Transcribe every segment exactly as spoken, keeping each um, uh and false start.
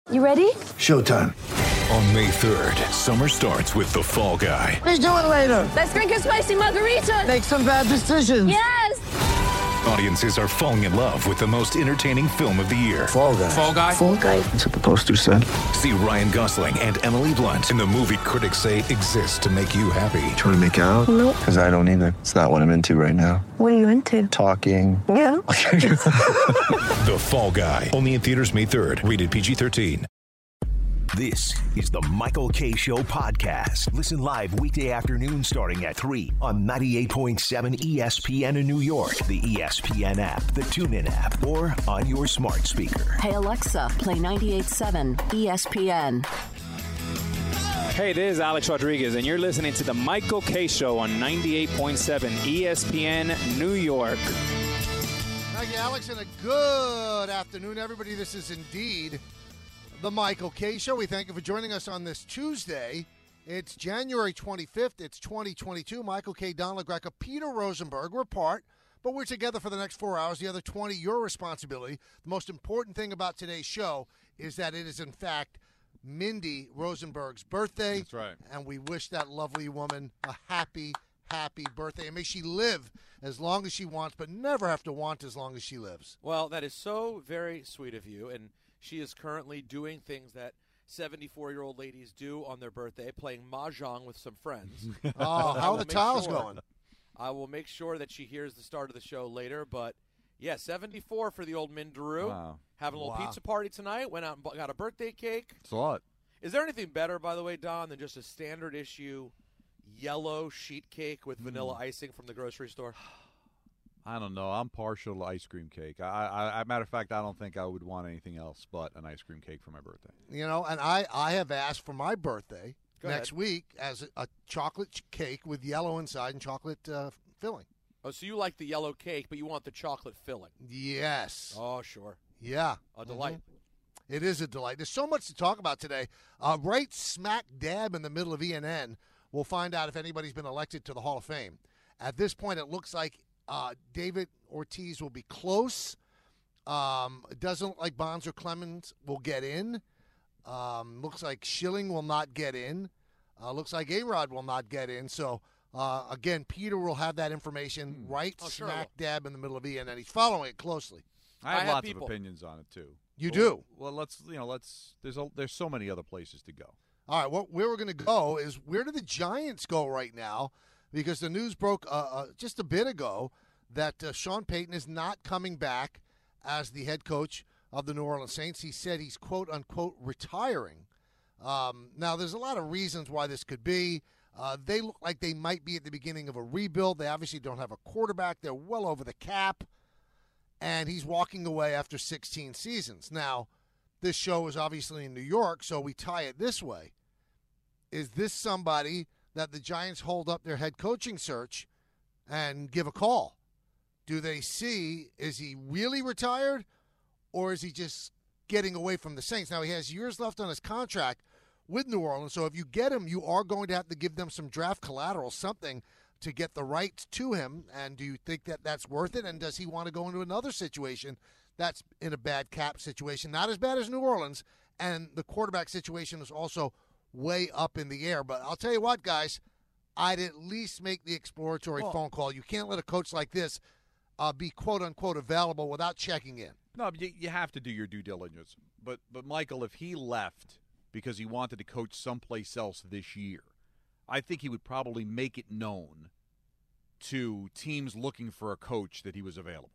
You ready? Showtime. On May third, summer starts with The Fall Guy. Let's do it later. Let's drink a spicy margarita. Make some bad decisions. Yes! Audiences are falling in love with the most entertaining film of the year. Fall Guy. Fall Guy? Fall guy. That's what the poster said. See Ryan Gosling and Emily Blunt in the movie critics say exists to make you happy. Trying to make it out? Nope. Because I don't either. It's not what I'm into right now. What are you into? Talking. Yeah. The Fall Guy. Only in theaters May third. Rated P G thirteen. This is the Michael Kay Show podcast. Listen live weekday afternoon starting at three on ninety-eight point seven E S P N in New York, the E S P N app, the TuneIn app, or on your smart speaker. Hey, Alexa, play ninety-eight point seven E S P N. Hey, this is Alex Rodriguez, and you're listening to the Michael Kay Show on ninety-eight point seven E S P N New York. Thank you, Alex, and a good afternoon, everybody. This is indeed the Michael Kay Show. We thank you for joining us on this Tuesday. It's January twenty-fifth. It's twenty twenty-two. Michael Kay, Don LaGreca, Peter Rosenberg. We're apart, but we're together for the next four hours. The other twenty, your responsibility. The most important thing about today's show is that it is, in fact, Mindy Rosenberg's birthday. That's right. And we wish that lovely woman a happy, happy birthday. And may she live as long as she wants, but never have to want as long as she lives. Well, that is so very sweet of you. And she is currently doing things that seventy-four-year-old ladies do on their birthday, playing mahjong with some friends. Oh, how are the tiles sure, going? I will make sure that she hears the start of the show later. But, yeah, seventy-four for the old Mindaru. Wow. Having a little Wow. pizza party tonight. Went out and bu- got a birthday cake. It's a lot. Is there anything better, by the way, Don, than just a standard issue yellow sheet cake with vanilla Mm. icing from the grocery store? I don't know. I'm partial to ice cream cake. I, I, I, matter of fact, I don't think I would want anything else but an ice cream cake for my birthday. You know, and I, I have asked for my birthday Go next ahead. week as a, a chocolate ch- cake with yellow inside and chocolate uh, filling. Oh, so you like the yellow cake, but you want the chocolate filling. Yes. Oh, sure. Yeah. A delight. Mhm. It is a delight. There's so much to talk about today. Uh, right smack dab in the middle of E N N, we'll find out if anybody's been elected to the Hall of Fame. At this point, it looks like uh, David Ortiz will be close. Um, it doesn't look like Bonds or Clemens will get in. Um, looks like Schilling will not get in. Uh, looks like A-Rod will not get in. So, uh, again, Peter will have that information right Oh, sure smack will. dab in the middle of E N N. He's following it closely. I have I have lots people. of opinions on it too. You Well, do? Well, let's you know, let's. There's a, there's so many other places to go. All right, well, where we're going to go is where do the Giants go right now? Because the news broke uh, uh, just a bit ago that uh, Sean Payton is not coming back as the head coach of the New Orleans Saints. He said he's quote unquote retiring. Um, now, there's a lot of reasons why this could be. Uh, they look like they might be at the beginning of a rebuild. They obviously don't have a quarterback. They're well over the cap. And he's walking away after sixteen seasons. Now, this show is obviously in New York, so we tie it this way. Is this somebody that the Giants hold up their head coaching search and give a call? Do they see, is he really retired, or is he just getting away from the Saints? Now, he has years left on his contract with New Orleans, so if you get him, you are going to have to give them some draft collateral, something to get the rights to him. And do you think that that's worth it? And does he want to go into another situation that's in a bad cap situation? Not as bad as New Orleans, and the quarterback situation is also way up in the air. But I'll tell you what, guys, I'd at least make the exploratory Well, phone call. You can't let a coach like this uh, be quote-unquote available without checking in. No, but you, you have to do your due diligence. But but Michael, if he left because he wanted to coach someplace else this year, I think he would probably make it known to teams looking for a coach that he was available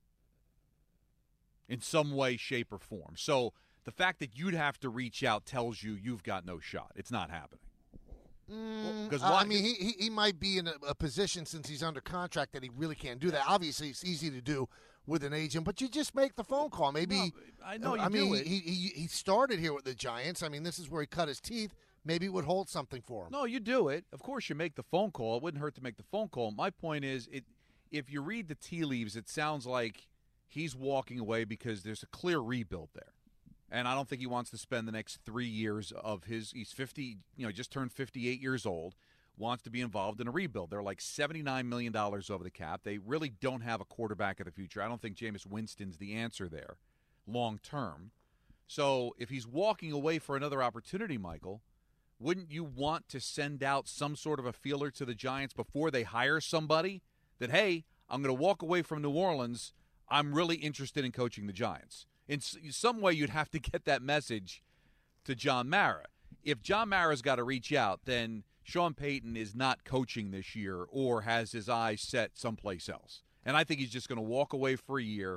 in some way, shape, or form. So the fact that you'd have to reach out tells you you've got no shot. It's not happening. Mm, Because uh, I mean, he, he he might be in a, a position since he's under contract that he really can't do that. Obviously, it's easy to do with an agent, but you just make the phone call. Maybe No, I know you I mean, do it. He, he he started here with the Giants. I mean, this is where he cut his teeth. Maybe it would hold something for him. No, you do it. Of course, you make the phone call. It wouldn't hurt to make the phone call. My point is, it if you read the tea leaves, it sounds like he's walking away because there's a clear rebuild there. And I don't think he wants to spend the next three years of his – he's fifty, you know, just turned fifty-eight years old, wants to be involved in a rebuild. They're like seventy-nine million dollars over the cap. They really don't have a quarterback of the future. I don't think Jameis Winston's the answer there long term. So if he's walking away for another opportunity, Michael, wouldn't you want to send out some sort of a feeler to the Giants before they hire somebody that, hey, I'm going to walk away from New Orleans. I'm really interested in coaching the Giants. In some way, you'd have to get that message to John Mara. If John Mara's got to reach out, then Sean Payton is not coaching this year or has his eyes set someplace else. And I think he's just going to walk away for a year,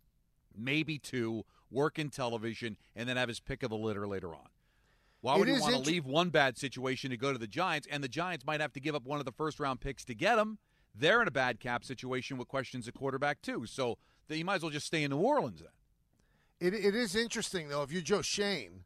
maybe two, work in television, and then have his pick of the litter later on. Why would he want to int- leave one bad situation to go to the Giants? And the Giants might have to give up one of the first-round picks to get him. They're in a bad cap situation with questions at quarterback, too. So you might as well just stay in New Orleans then. It, it is interesting, though, if you're Joe Schoen,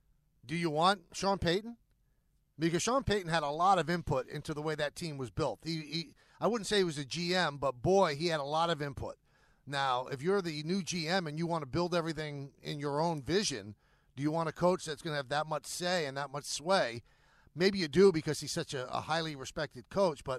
do you want Sean Payton? Because Sean Payton had a lot of input into the way that team was built. He, he, I wouldn't say he was a G M, but, boy, he had a lot of input. Now, if you're the new G M and you want to build everything in your own vision, do you want a coach that's going to have that much say and that much sway? Maybe you do because he's such a, a highly respected coach, but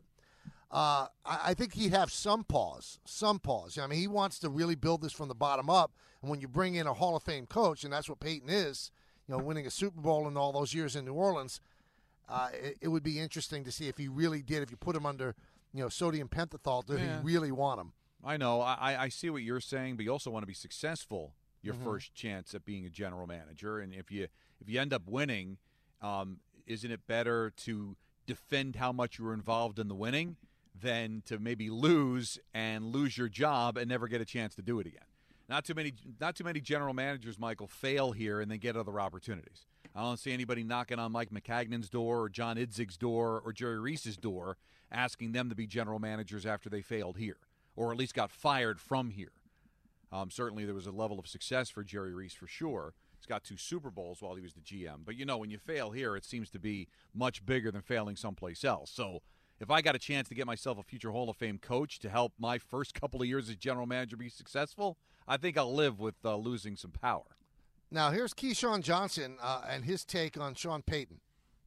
uh, I, I think he'd have some pause, some pause. I mean, he wants to really build this from the bottom up, and when you bring in a Hall of Fame coach, and that's what Peyton is, you know, winning a Super Bowl in all those years in New Orleans, uh, it, it would be interesting to see if he really did, if you put him under, you know, sodium pentothal, did yeah. he really want him? I know. I, I see what you're saying, but you also want to be successful your mm-hmm. first chance at being a general manager. And if you if you end up winning, um, isn't it better to defend how much you were involved in the winning than to maybe lose and lose your job and never get a chance to do it again? Not too many not too many general managers, Michael, fail here and then get other opportunities. I don't see anybody knocking on Mike McCagnon's door or John Idzig's door or Jerry Reese's door asking them to be general managers after they failed here or at least got fired from here. Um, certainly there was a level of success for Jerry Reese for sure. He's got two Super Bowls while he was the G M. But, you know, when you fail here, it seems to be much bigger than failing someplace else. So if I got a chance to get myself a future Hall of Fame coach to help my first couple of years as general manager be successful, I think I'll live with uh, losing some power. Now, here's Keyshawn Johnson uh, and his take on Sean Payton.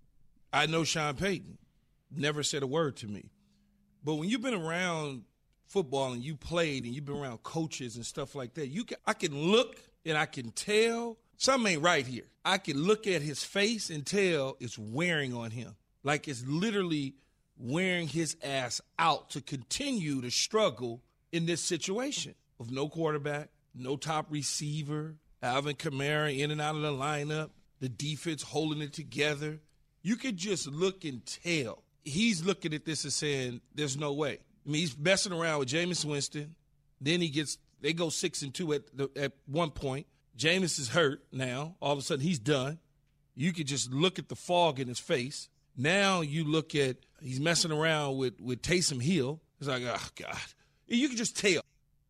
I know Sean Payton. Never said a word to me. But when you've been around football and you played and you've been around coaches and stuff like that, you can, I can look and I can tell something ain't right here. I can look at his face and tell it's wearing on him. Like it's literally wearing his ass out to continue to struggle in this situation of no quarterback, no top receiver, Alvin Kamara in and out of the lineup, the defense holding it together. You could just look and tell. He's looking at this and saying, there's no way. I mean, he's messing around with Jameis Winston. Then he gets, they go six and two at the, at one point. Jameis is hurt now. All of a sudden, he's done. You could just look at the fog in his face. Now you look at, he's messing around with, with Taysom Hill. It's like, oh, God. You can just tell.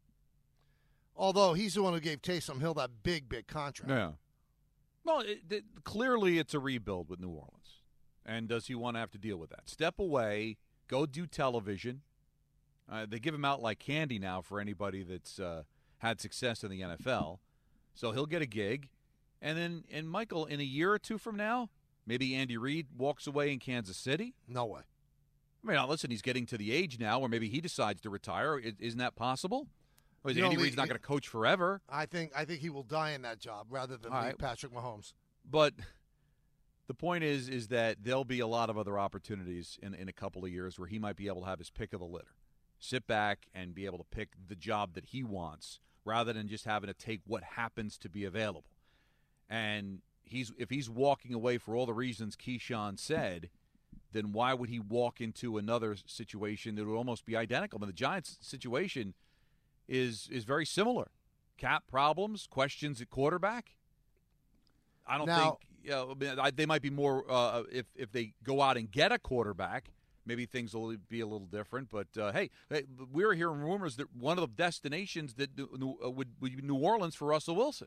Although he's the one who gave Taysom Hill that big, big contract. Yeah. Well, it, it, clearly it's a rebuild with New Orleans. And does he want to have to deal with that? Step away, go do television. Uh, they give him out like candy now for anybody that's uh, had success in the N F L. So he'll get a gig. And then, and Michael, in a year or two from now, maybe Andy Reid walks away in Kansas City. No way. I mean, now, listen, he's getting to the age now where maybe he decides to retire. Isn't that possible? Or is You Andy know, Reid's not he- going to coach forever? I think I think he will die in that job rather than All leave right. Patrick Mahomes. But the point is, is that there'll be a lot of other opportunities in, in a couple of years where he might be able to have his pick of the litter. Sit back and be able to pick the job that he wants rather than just having to take what happens to be available. And he's if he's walking away for all the reasons Keyshawn said, then why would he walk into another situation that would almost be identical? I mean, the Giants' situation is is very similar. Cap problems, questions at quarterback. I don't Now- think you know, I mean, I- they might be more uh, if if they go out and get a quarterback. Maybe things will be a little different. But uh, hey, hey, we're hearing rumors that one of the destinations that New- uh, would, would be New Orleans for Russell Wilson.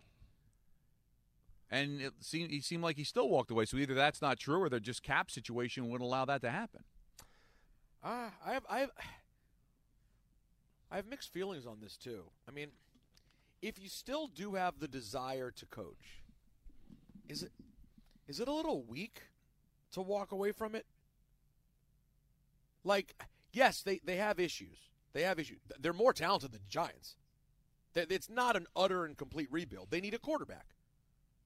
And it seemed he seemed like he still walked away. So either that's not true, or their just cap situation wouldn't allow that to happen. Uh, I have I have I have mixed feelings on this too. I mean, if you still do have the desire to coach, is it is it a little weak to walk away from it? Like, yes, they, they have issues. They have issues. They're more talented than the Giants. They- It's not an utter and complete rebuild. They need a quarterback.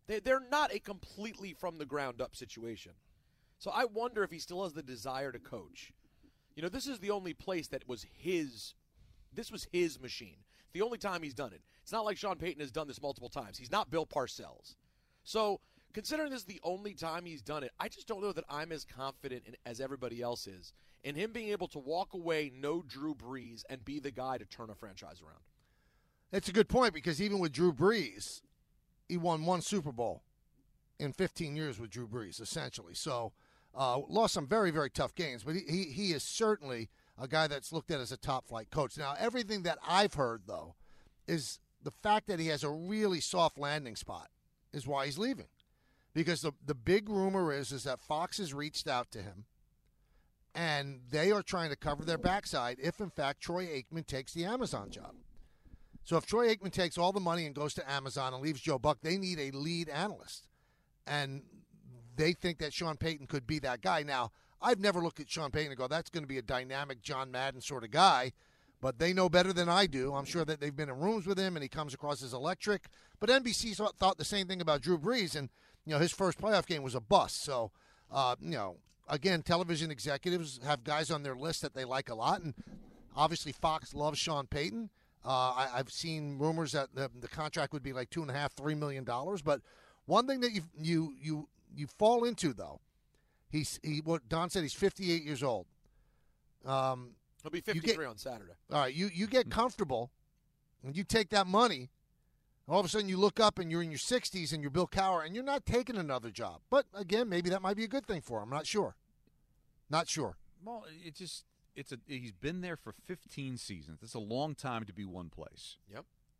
They, they're not a completely from the ground up situation. So I wonder if he still has the desire to coach. You know, this is the only place that was his – this was his machine. The only time he's done it. It's not like Sean Payton has done this multiple times. He's not Bill Parcells. So considering this is the only time he's done it, I just don't know that I'm as confident in, as everybody else is in him being able to walk away, no Drew Brees, and be the guy to turn a franchise around. It's a good point because even with Drew Brees, he won one Super Bowl in fifteen years with Drew Brees, essentially. So uh, lost some very, very tough games, but he, he, he is certainly a guy that's looked at as a top-flight coach. Now, everything that I've heard, though, is the fact that he has a really soft landing spot is why he's leaving. Because the, the big rumor is, is that Fox has reached out to him, and they are trying to cover their backside if, in fact, Troy Aikman takes the Amazon job. So if Troy Aikman takes all the money and goes to Amazon and leaves Joe Buck, they need a lead analyst. And they think that Sean Payton could be that guy. Now, I've never looked at Sean Payton and go, that's going to be a dynamic John Madden sort of guy. But they know better than I do. I'm sure that they've been in rooms with him, and he comes across as electric. But N B C thought the same thing about Drew Brees, and you know his first playoff game was a bust. So, uh, you know, again, television executives have guys on their list that they like a lot, and obviously Fox loves Sean Payton. Uh, I, I've seen rumors that the, the contract would be like two and a half, three million dollars. But one thing that you you you you fall into though, he's he what Don said, he's fifty-eight years old. Um, He'll be fifty-three get, on Saturday. All right, you you get comfortable, and you take that money. All of a sudden, you look up and you're in your sixties, and you're Bill Cowher, and you're not taking another job. But again, maybe that might be a good thing for him. I'm not sure. Not sure. Well, it just it's a he's been there for fifteen seasons. That's a long time to be one place. Yep.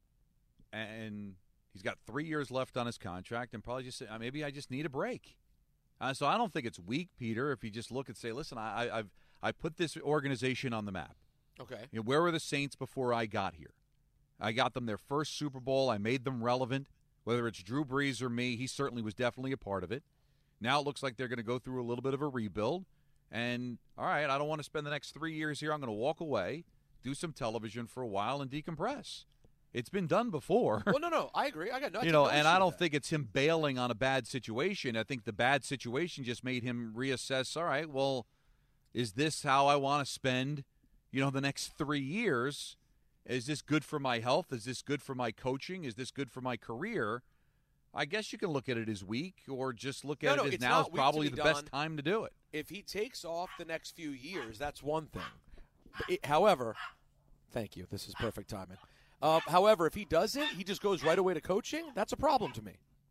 And he's got three years left on his contract, and probably just say, maybe I just need a break. Uh, so I don't think it's weak, Peter, if you just look and say, listen, I, I, I've I put this organization on the map. Okay. You know, where were the Saints before I got here? I got them their first Super Bowl. I made them relevant. Whether it's Drew Brees or me, he certainly was definitely a part of it. Now it looks like they're going to go through a little bit of a rebuild. And, all right, I don't want to spend the next three years here. I'm going to walk away, do some television for a while, and decompress. It's been done before. Well, no, no, I agree. I got no. You know, no and I don't that. think it's him bailing on a bad situation. I think the bad situation just made him reassess. All right, well, is this how I want to spend, you know, the next three years? Is this good for my health? Is this good for my coaching? Is this good for my career? I guess you can look at it as weak, or just look at no, it no, as now is probably the done. best time to do it. If he takes off the next few years, that's one thing. It, however, thank you. This is perfect timing. Uh, however, if he doesn't, he just goes right away to coaching. That's a problem to me.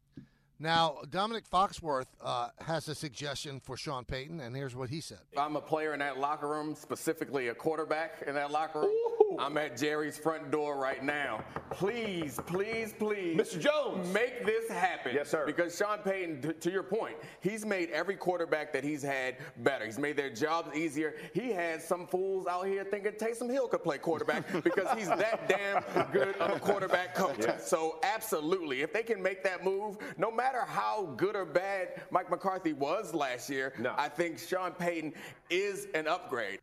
Now, Dominic Foxworth uh, has a suggestion for Sean Payton, and here's what he said. If I'm a player in that locker room, specifically a quarterback in that locker room, Ooh. I'm at Jerry's front door right now. Please, please, please. Mister Jones. Make this happen. Yes, sir. Because Sean Payton, to, to your point, he's made every quarterback that he's had better. He's made their jobs easier. He had some fools out here thinking Taysom Hill could play quarterback because he's that damn good of a quarterback coach. Yeah. So, absolutely, if they can make that move, no matter No matter how good or bad Mike McCarthy was last year, no. I think Sean Payton is an upgrade.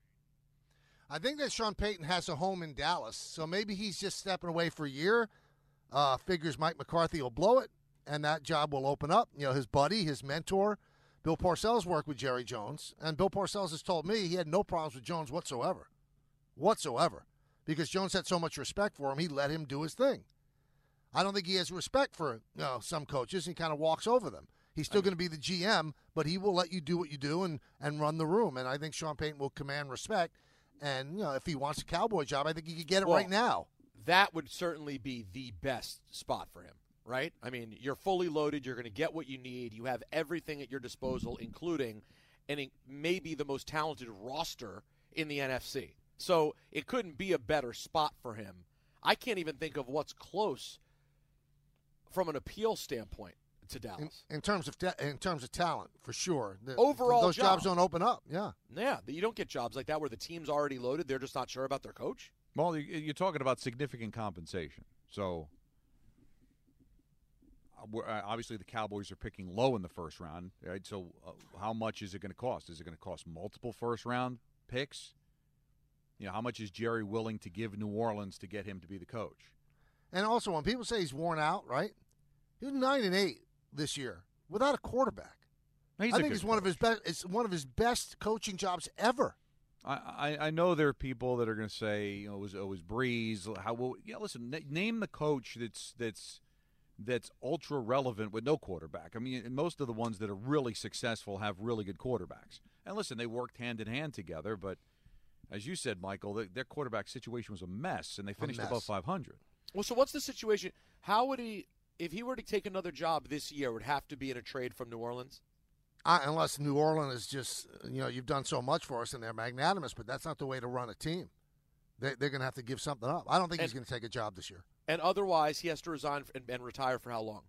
I think that Sean Payton has a home in Dallas, so maybe he's just stepping away for a year, uh, figures Mike McCarthy will blow it, and that job will open up. You know, his buddy, his mentor, Bill Parcells worked with Jerry Jones, and Bill Parcells has told me he had no problems with Jones whatsoever, whatsoever, because Jones had so much respect for him, he let him do his thing. I don't think he has respect for you know, some coaches. He kind of walks over them. He's still going to be the G M, but he will let you do what you do and, and run the room. And I think Sean Payton will command respect. And, you know, if he wants a Cowboy job, I think he could get it well, right now. That would certainly be the best spot for him, right? I mean, you're fully loaded. You're going to get what you need. You have everything at your disposal, including and maybe the most talented roster in the N F C. So it couldn't be a better spot for him. I can't even think of what's close from an appeal standpoint to Dallas. In, in terms of ta- in terms of talent, for sure. The, Overall those job. jobs don't open up. Yeah. Yeah, you don't get jobs like that where the team's already loaded. They're just not sure about their coach. Well, you're talking about significant compensation. So, obviously, the Cowboys are picking low in the first round. Right? So, uh, how much is it going to cost? Is it going to cost multiple first-round picks? You know, how much is Jerry willing to give New Orleans to get him to be the coach? And also, when people say he's worn out, right? He was nine and eight this year without a quarterback. He's I a think good it's one of his best. It's one of his best coaching jobs ever. I, I, I know there are people that are going to say, you know, it was, it was Breeze. How? Well, yeah, listen, n- name the coach that's that's that's ultra relevant with no quarterback. I mean, most of the ones that are really successful have really good quarterbacks. And listen, they worked hand in hand together. But as you said, Michael, the, their quarterback situation was a mess, and they finished above five hundred. Well, so what's the situation? How would he, if he were to take another job this year, would have to be in a trade from New Orleans? Uh, unless New Orleans is just, you know, you've done so much for us and they're magnanimous, but that's not the way to run a team. They, they're going to have to give something up. I don't think and, he's going to take a job this year. And otherwise, he has to resign and, and retire for how long?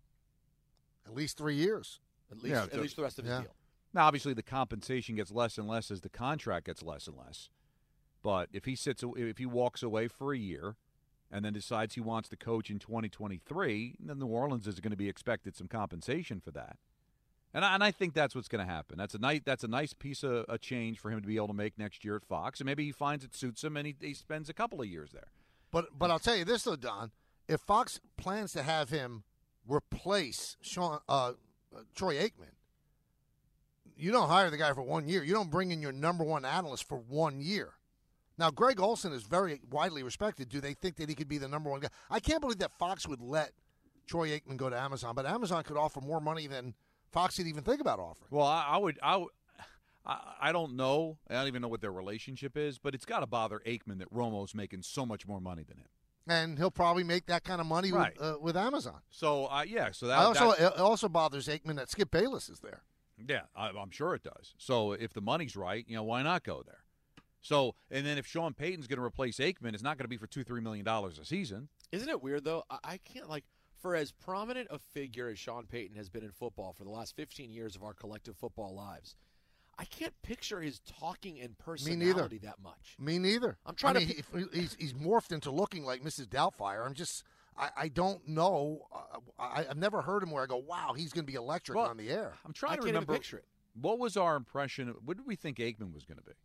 At least three years. At least, yeah, at so, least the rest of his yeah. deal. Now, obviously, the compensation gets less and less as the contract gets less and less. But if he sits, if he walks away for a year, and then decides he wants to coach in twenty twenty-three, then New Orleans is going to be expected some compensation for that. And I, and I think that's what's going to happen. That's a nice, that's a nice piece of a change for him to be able to make next year at Fox. And maybe he finds it suits him and he, he spends a couple of years there. But but I'll tell you this, though, Don. If Fox plans to have him replace Sean, uh, uh, Troy Aikman, you don't hire the guy for one year. You don't bring in your number one analyst for one year. Now, Greg Olson is very widely respected. Do they think that he could be the number one guy? I can't believe that Fox would let Troy Aikman go to Amazon, but Amazon could offer more money than Fox could even think about offering. Well, I, I would, I, would- I, I don't know. I don't even know what their relationship is, but it's got to bother Aikman that Romo's making so much more money than him. And he'll probably make that kind of money Right. with, uh, with Amazon. So, uh, yeah. So that I also, that- it also bothers Aikman that Skip Bayless is there. Yeah, I, I'm sure it does. So if the money's right, you know, why not go there? So, and then if Sean Payton's going to replace Aikman, it's not going to be for two, three million dollars a season. Isn't it weird, though? I, I can't, like, for as prominent a figure as Sean Payton has been in football for the last fifteen years of our collective football lives, I can't picture his talking and personality that much. Me neither. I'm trying I mean, to. he, he's, he's morphed into looking like Missus Doubtfire. I'm just, I, I don't know. Uh, I, I've never heard him where I go, wow, he's going to be electric Well, on the air. I'm trying I to can't even remember. picture it. What was our impression? Of, what did we think Aikman was going to be?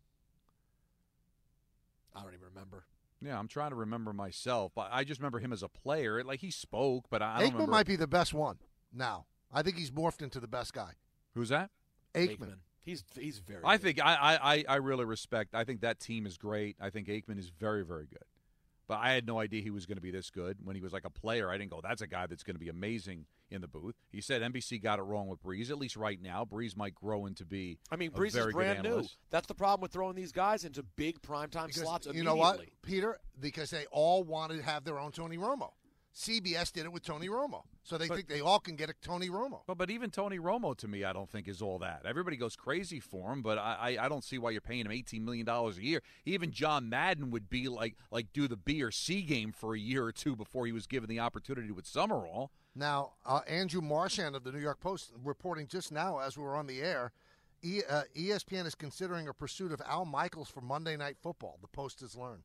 I don't even remember. Yeah, I'm trying to remember myself. But I just remember him as a player. Like, he spoke, but I don't Aikman remember. might be the best one now. I think he's morphed into the best guy. Who's that? Aikman. Aikman. He's he's very. I good. think I, I, I really respect. I think that team is great. I think Aikman is very, very good. But I had no idea he was going to be this good. When he was like a player, I didn't go, that's a guy that's going to be amazing in the booth. He said N B C got it wrong with Breeze. At least right now, Breeze might grow into be I mean, a Breeze is very brand good new. analyst. That's the problem with throwing these guys into big primetime Because slots you immediately. know what, Peter? Because they all wanted to have their own Tony Romo. C B S did it with Tony Romo. So they But- think they all can get a Tony Romo. But, but even Tony Romo, to me, I don't think is all that. Everybody goes crazy for him, but I, I, I don't see why you're paying him eighteen million dollars a year. Even John Madden would be like like do the B or C game for a year or two before he was given the opportunity with Summerall. Now, uh, Andrew Marchand of the New York Post reporting just now as we were on the air, e, uh, E S P N is considering a pursuit of Al Michaels for Monday Night Football, the Post has learned.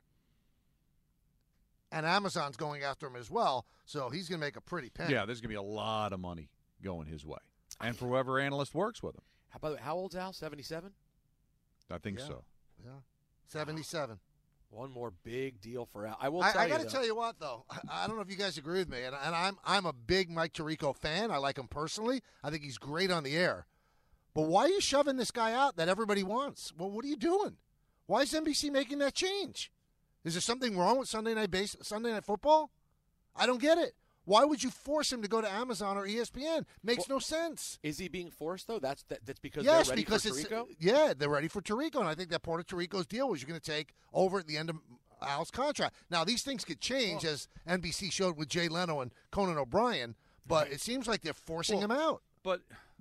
And Amazon's going after him as well, so he's going to make a pretty penny. Yeah, there's going to be a lot of money going his way. And for whoever analyst works with him. How about how old's Al? seventy-seven. I think Yeah. so. Yeah, seventy-seven. One more big deal for Al. I will I, tell I you. got to though, tell you what, though. I, I don't know if you guys agree with me, and, and I'm I'm a big Mike Tirico fan. I like him personally. I think he's great on the air. But why are you shoving this guy out that everybody wants? Well, what are you doing? Why is N B C making that change? Is there something wrong with Sunday night base, Sunday Night Football? I don't get it. Why would you force him to go to Amazon or E S P N? Makes Well, no sense. Is he being forced though? That's that, that's because Yes, they're ready because for it's Tirico? yeah, they're ready for Tirico, and I think that part of Tirico's deal was you're going to take over at the end of Al's contract. Now these things could change, as N B C showed with Jay Leno and Conan O'Brien, but it seems like they're forcing Well, him out. But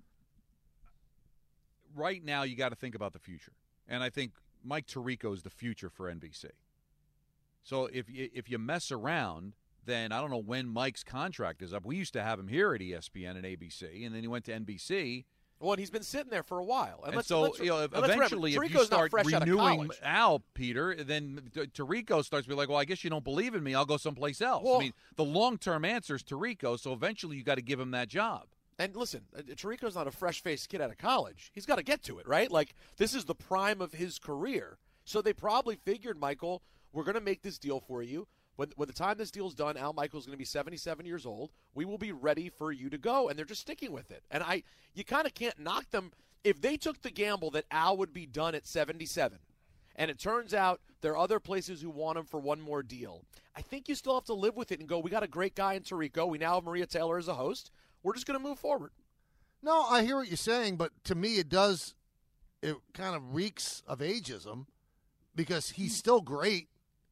right now, you got to think about the future. And I think Mike Tirico is the future for N B C. So if you, if you mess around, then I don't know when Mike's contract is up. We used to have him here at E S P N and A B C, and then he went to N B C. Well, and he's been sitting there for a while. And, And let's, so, let's, you know, and let's remember, eventually, if Tirico's you not start fresh out of renewing college. Al, Peter, then T- Tirico starts to be like, well, I guess you don't believe in me. I'll go someplace else. Well- I mean, the long-term answer is Tirico, so eventually you got to give him that job. And listen, uh, Tirico's not a fresh-faced kid out of college. He's got to get to it, right? Like, this is the prime of his career. So they probably figured, Michael, we're going to make this deal for you. when, when the time this deal's done, Al Michaels is going to be seventy-seven years old. We will be ready for you to go, and they're just sticking with it. And I, you kind of can't knock them. If they took the gamble that Al would be done at seventy-seven, and it turns out there are other places who want him for one more deal, I think you still have to live with it and go, we got a great guy in Tirico. We now have Maria Taylor as a host. We're just going to move forward. No, I hear what you're saying, but to me it does, it kind of reeks of ageism because he's still great.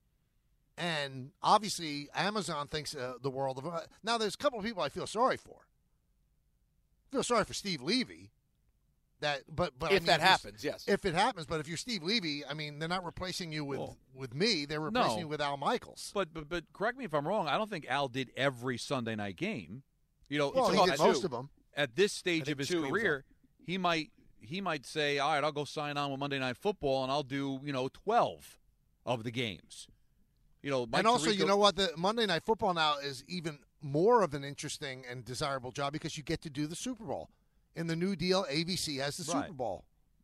And obviously, Amazon thinks uh, the world of uh, now. There's a couple of people I feel sorry for. I feel sorry for Steve Levy. That, but but if I mean, that if happens, yes. If it happens, but if you're Steve Levy, I mean, they're not replacing you with Well, with me. They're replacing no. you with Al Michaels. But, but but correct me if I'm wrong. I don't think Al did every Sunday night game. You know, Well, it's he did about- most of them. At this stage think of his two he was career, he might he might say, "All right, I'll go sign on with Monday Night Football, and I'll do you know twelve of the games." You know, Mike and also, Tirico- you know what? The Monday Night Football now is even more of an interesting and desirable job because you get to do the Super Bowl. In the new deal, A B C has the Right. Super Bowl.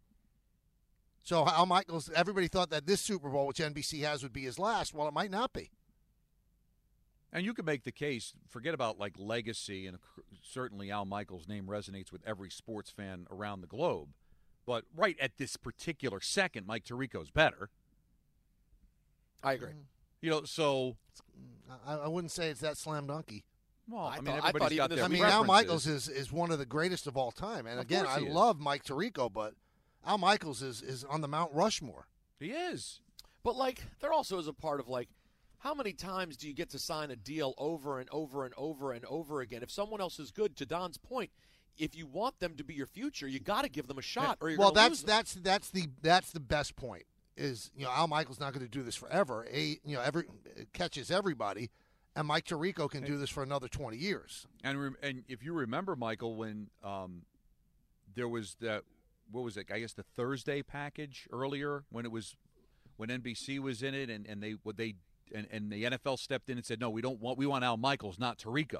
So Al Michaels, everybody thought that this Super Bowl, which N B C has, would be his last. Well, it might not be. And you can make the case, forget about like legacy, and certainly Al Michaels' name resonates with every sports fan around the globe. But right at this particular second, Mike Tirico's better. I agree. You know, so I, I wouldn't say it's that slam dunky. well, I I, mean, thought- I thought everybody's even got this- their I mean, preferences. Al Michaels is, is one of the greatest of all time. And Of again, course I he is. love Mike Tirico, but Al Michaels is, is on the Mount Rushmore. He is. But, like, there also is a part of, like, how many times do you get to sign a deal over and over and over and over again? If someone else is good, to Don's point, if you want them to be your future, you got to give them a shot, or you're Well, gonna that's lose them. that's that's the that's the best point. Is you know Al Michaels not going to do this forever. A you know every catches everybody, and Mike Tirico can do this for another twenty years. And re- and if you remember, Michael, when um, there was that, what was it? I guess the Thursday package earlier when it was when N B C was in it, and, and they what they and, and the N F L stepped in and said, no, we don't want we want Al Michaels, not Tirico.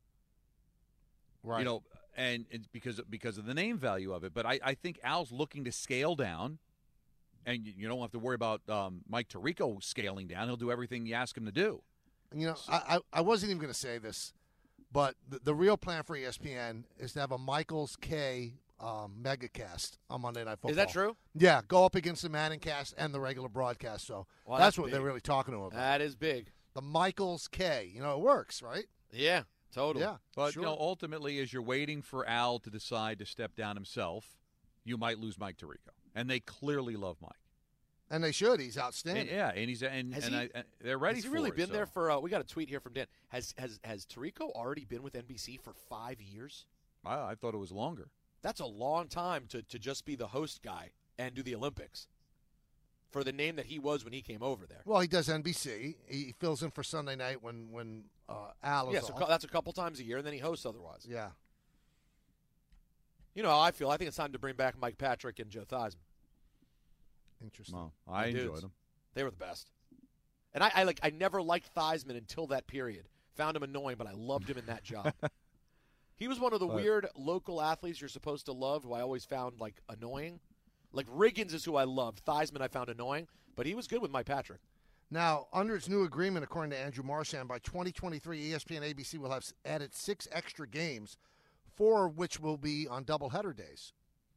Right. You know, and it's because because of the name value of it. But I, I think Al's looking to scale down, and you, you don't have to worry about um, Mike Tirico scaling down. He'll do everything you ask him to do. You know, I I, I wasn't even going to say this, but the, the real plan for E S P N is to have a Michaels K um, megacast on Monday Night Football. Is that true? Yeah, go up against the Manning cast and the regular broadcast. So Well, that's, that's what big. they're really talking to him about. That is big. The Michaels K. You know, it works, right? Yeah, totally. Yeah, But sure. you know, ultimately, as you're waiting for Al to decide to step down himself, you might lose Mike Tirico, and they clearly love Mike. And they should. He's outstanding. And, yeah, and he's and, Has and he- I, and they're ready Has he for really it, been so. there for? Uh, we got a tweet here from Dan. Has has has Tirico already been with N B C for five years? I, I thought it was longer. That's a long time to to just be the host guy and do the Olympics for the name that he was when he came over there. Well, he does N B C. He fills in for Sunday night when when uh, Al is Yeah, so off. cou- that's a couple times a year, and then he hosts otherwise. Yeah. You know how I feel. I think it's time to bring back Mike Patrick and Joe Theismann. Interesting. Well, I My enjoyed dudes. him. They were the best. And I, I like I never liked Theismann until that period. Found him annoying, but I loved him in that job. He was one of the But- weird local athletes you're supposed to love who I always found like annoying. Like Riggins is who I loved. Theismann I found annoying, but he was good with Mike Patrick. Now, under its new agreement, according to Andrew Marchand, by twenty twenty-three, E S P N and A B C will have added six extra games, four of which will be on doubleheader days.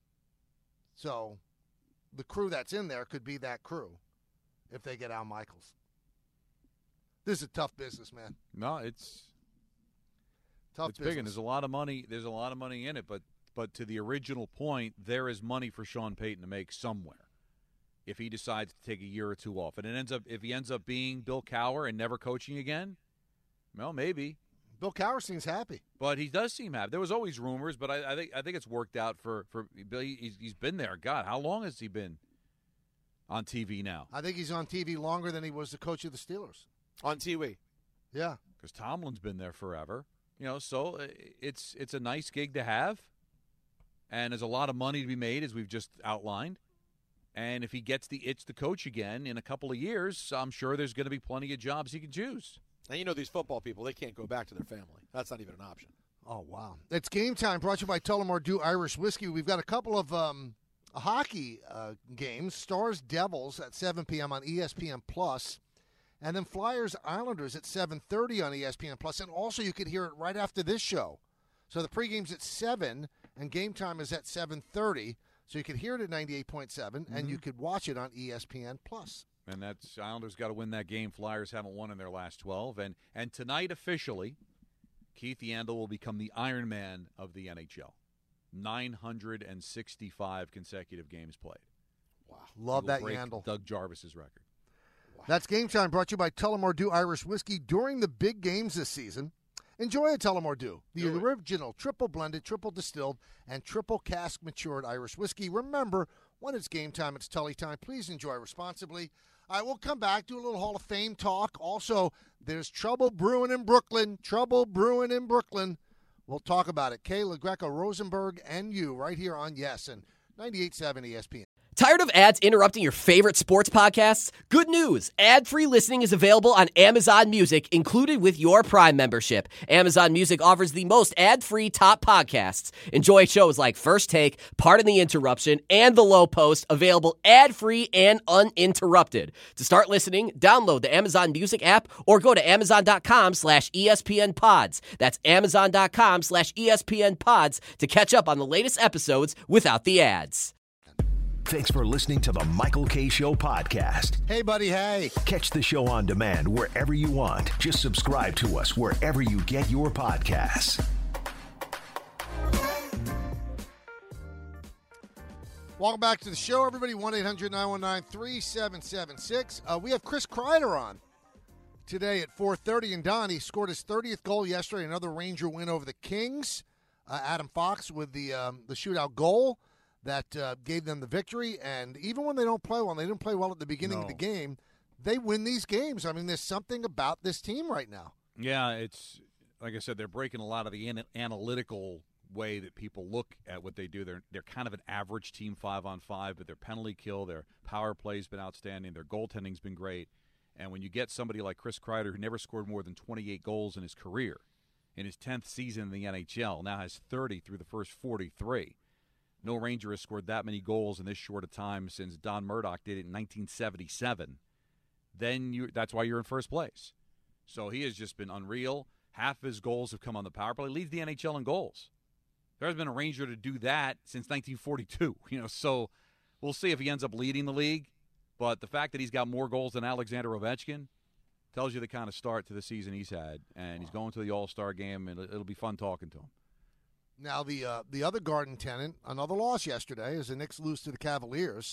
So the crew that's in there could be that crew if they get Al Michaels. This is a tough business, man. No, it's Tough it's business. big, and there's a lot of money. There's a lot of money in it, but but to the original point, there is money for Sean Payton to make somewhere if he decides to take a year or two off, and it ends up if he ends up being Bill Cowher and never coaching again. Well, maybe. Bill Cowher seems happy. But he does seem happy. There was always rumors, but I, I think I think it's worked out for for Bill. He's, he's been there. God, how long has he been on T V now? I think he's on T V longer than he was the coach of the Steelers. On T V. Yeah. Because Tomlin's been there forever. You know, so uh, it's it's a nice gig to have, and there's a lot of money to be made, as we've just outlined. And if he gets the itch to coach again in a couple of years, I'm sure there's going to be plenty of jobs he can choose. And you know these football people, they can't go back to their family. That's not even an option. Oh, wow. It's game time, brought to you by Tullamore Dew Irish Whiskey. We've got a couple of um, hockey uh, games. Stars Devils at seven p.m. on E S P N Plus. And then Flyers Islanders at seven thirty on E S P N Plus. And also you could hear it right after this show. So the pregame's at seven, and game time is at seven thirty. So you could hear it at ninety-eight point seven, mm-hmm. and you could watch it on E S P N Plus. And that's Islanders got to win that game. Flyers haven't won in their last twelve. And and tonight, officially, Keith Yandle will become the Iron Man of the N H L. nine hundred sixty-five consecutive games played. Wow. Love that break Yandle. Doug Jarvis's record. Wow. That's Game Time, brought to you by Tullamore Dew Irish Whiskey. During the big games this season, enjoy a Tullamore Dew, the Do original it. triple blended, triple distilled, and triple cask matured Irish whiskey. Remember, when it's game time, it's Tully time. Please enjoy responsibly. All right, we'll come back, do a little Hall of Fame talk. Also, there's trouble brewing in Brooklyn. Trouble brewing in Brooklyn. We'll talk about it. Kay LaGreca, Rosenberg, and you right here on Yes and ninety-eight point seven E S P N. Tired of ads interrupting your favorite sports podcasts? Good news. Ad-free listening is available on Amazon Music, included with your Prime membership. Amazon Music offers the most ad-free top podcasts. Enjoy shows like First Take, Pardon the Interruption, and The Low Post, available ad-free and uninterrupted. To start listening, download the Amazon Music app or go to amazon.com slash ESPN pods. That's amazon.com slash ESPN pods to catch up on the latest episodes without the ads. Thanks for listening to the Michael Kay Show podcast. Hey, buddy, hey. Catch the show on demand wherever you want. Just subscribe to us wherever you get your podcasts. Welcome back to the show, everybody. one eight hundred nine one nine three seven seven six. Uh, we have Chris Kreider on today at four thirty. And Don, he scored his thirtieth goal yesterday, another Ranger win over the Kings. Uh, Adam Fox with the um, the shootout goal that uh, gave them the victory. And even when they don't play well, and they didn't play well at the beginning no. of the game, they win these games. I mean, there's something about this team right now. Yeah, it's like I said, they're breaking a lot of the an- analytical way that people look at what they do. They're they're kind of an average team five on five, but their penalty kill, their power play's been outstanding, their goaltending's been great. And when you get somebody like Chris Kreider, who never scored more than twenty-eight goals in his career, in his tenth season in the N H L, now has thirty through the first forty-three. No Ranger has scored that many goals in this short a time since Don Murdoch did it in nineteen seventy-seven. Then you that's why you're in first place. So he has just been unreal. Half of his goals have come on the power play. He leads the N H L in goals. There has been a Ranger to do that since nineteen forty-two. You know, so we'll see if he ends up leading the league. But the fact that he's got more goals than Alexander Ovechkin tells you the kind of start to the season he's had. And he's going to the All-Star game, and it'll be fun talking to him. Now, the uh, the other Garden tenant, another loss yesterday, is the Knicks lose to the Cavaliers.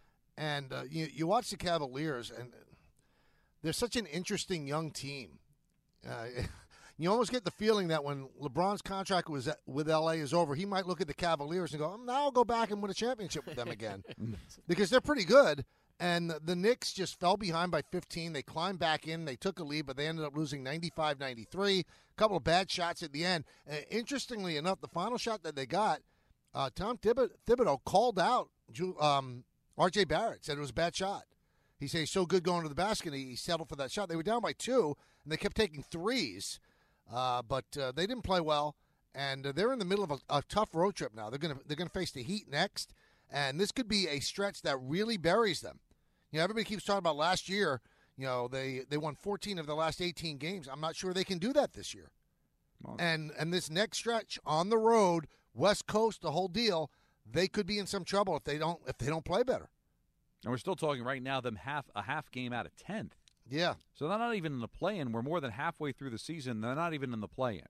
And uh, you, you watch the Cavaliers, and they're such an interesting young team. Uh, you almost get the feeling that when LeBron's contract was at, with L A is over, he might look at the Cavaliers and go, now I'll go back and win a championship with them again. Because they're pretty good. And the, the Knicks just fell behind by fifteen. They climbed back in. They took a lead, but they ended up losing ninety-five ninety-three. A couple of bad shots at the end. Uh, interestingly enough, the final shot that they got, uh, Tom Thibodeau, Thibodeau called out um, R J Barrett, said it was a bad shot. He said he's so good going to the basket, he, he settled for that shot. They were down by two, and they kept taking threes, uh, but uh, they didn't play well. And uh, they're in the middle of a, a tough road trip now. They're going to they're going to face the Heat next, and this could be a stretch that really buries them. You know, everybody keeps talking about last year. You know, they, they won fourteen of the last eighteen games. I'm not sure they can do that this year. Well, and and this next stretch on the road, West Coast, the whole deal, they could be in some trouble if they don't if they don't play better. And we're still talking right now them half a half game out of tenth. Yeah. So they're not even in the play-in. We're more than halfway through the season. They're not even in the play-in.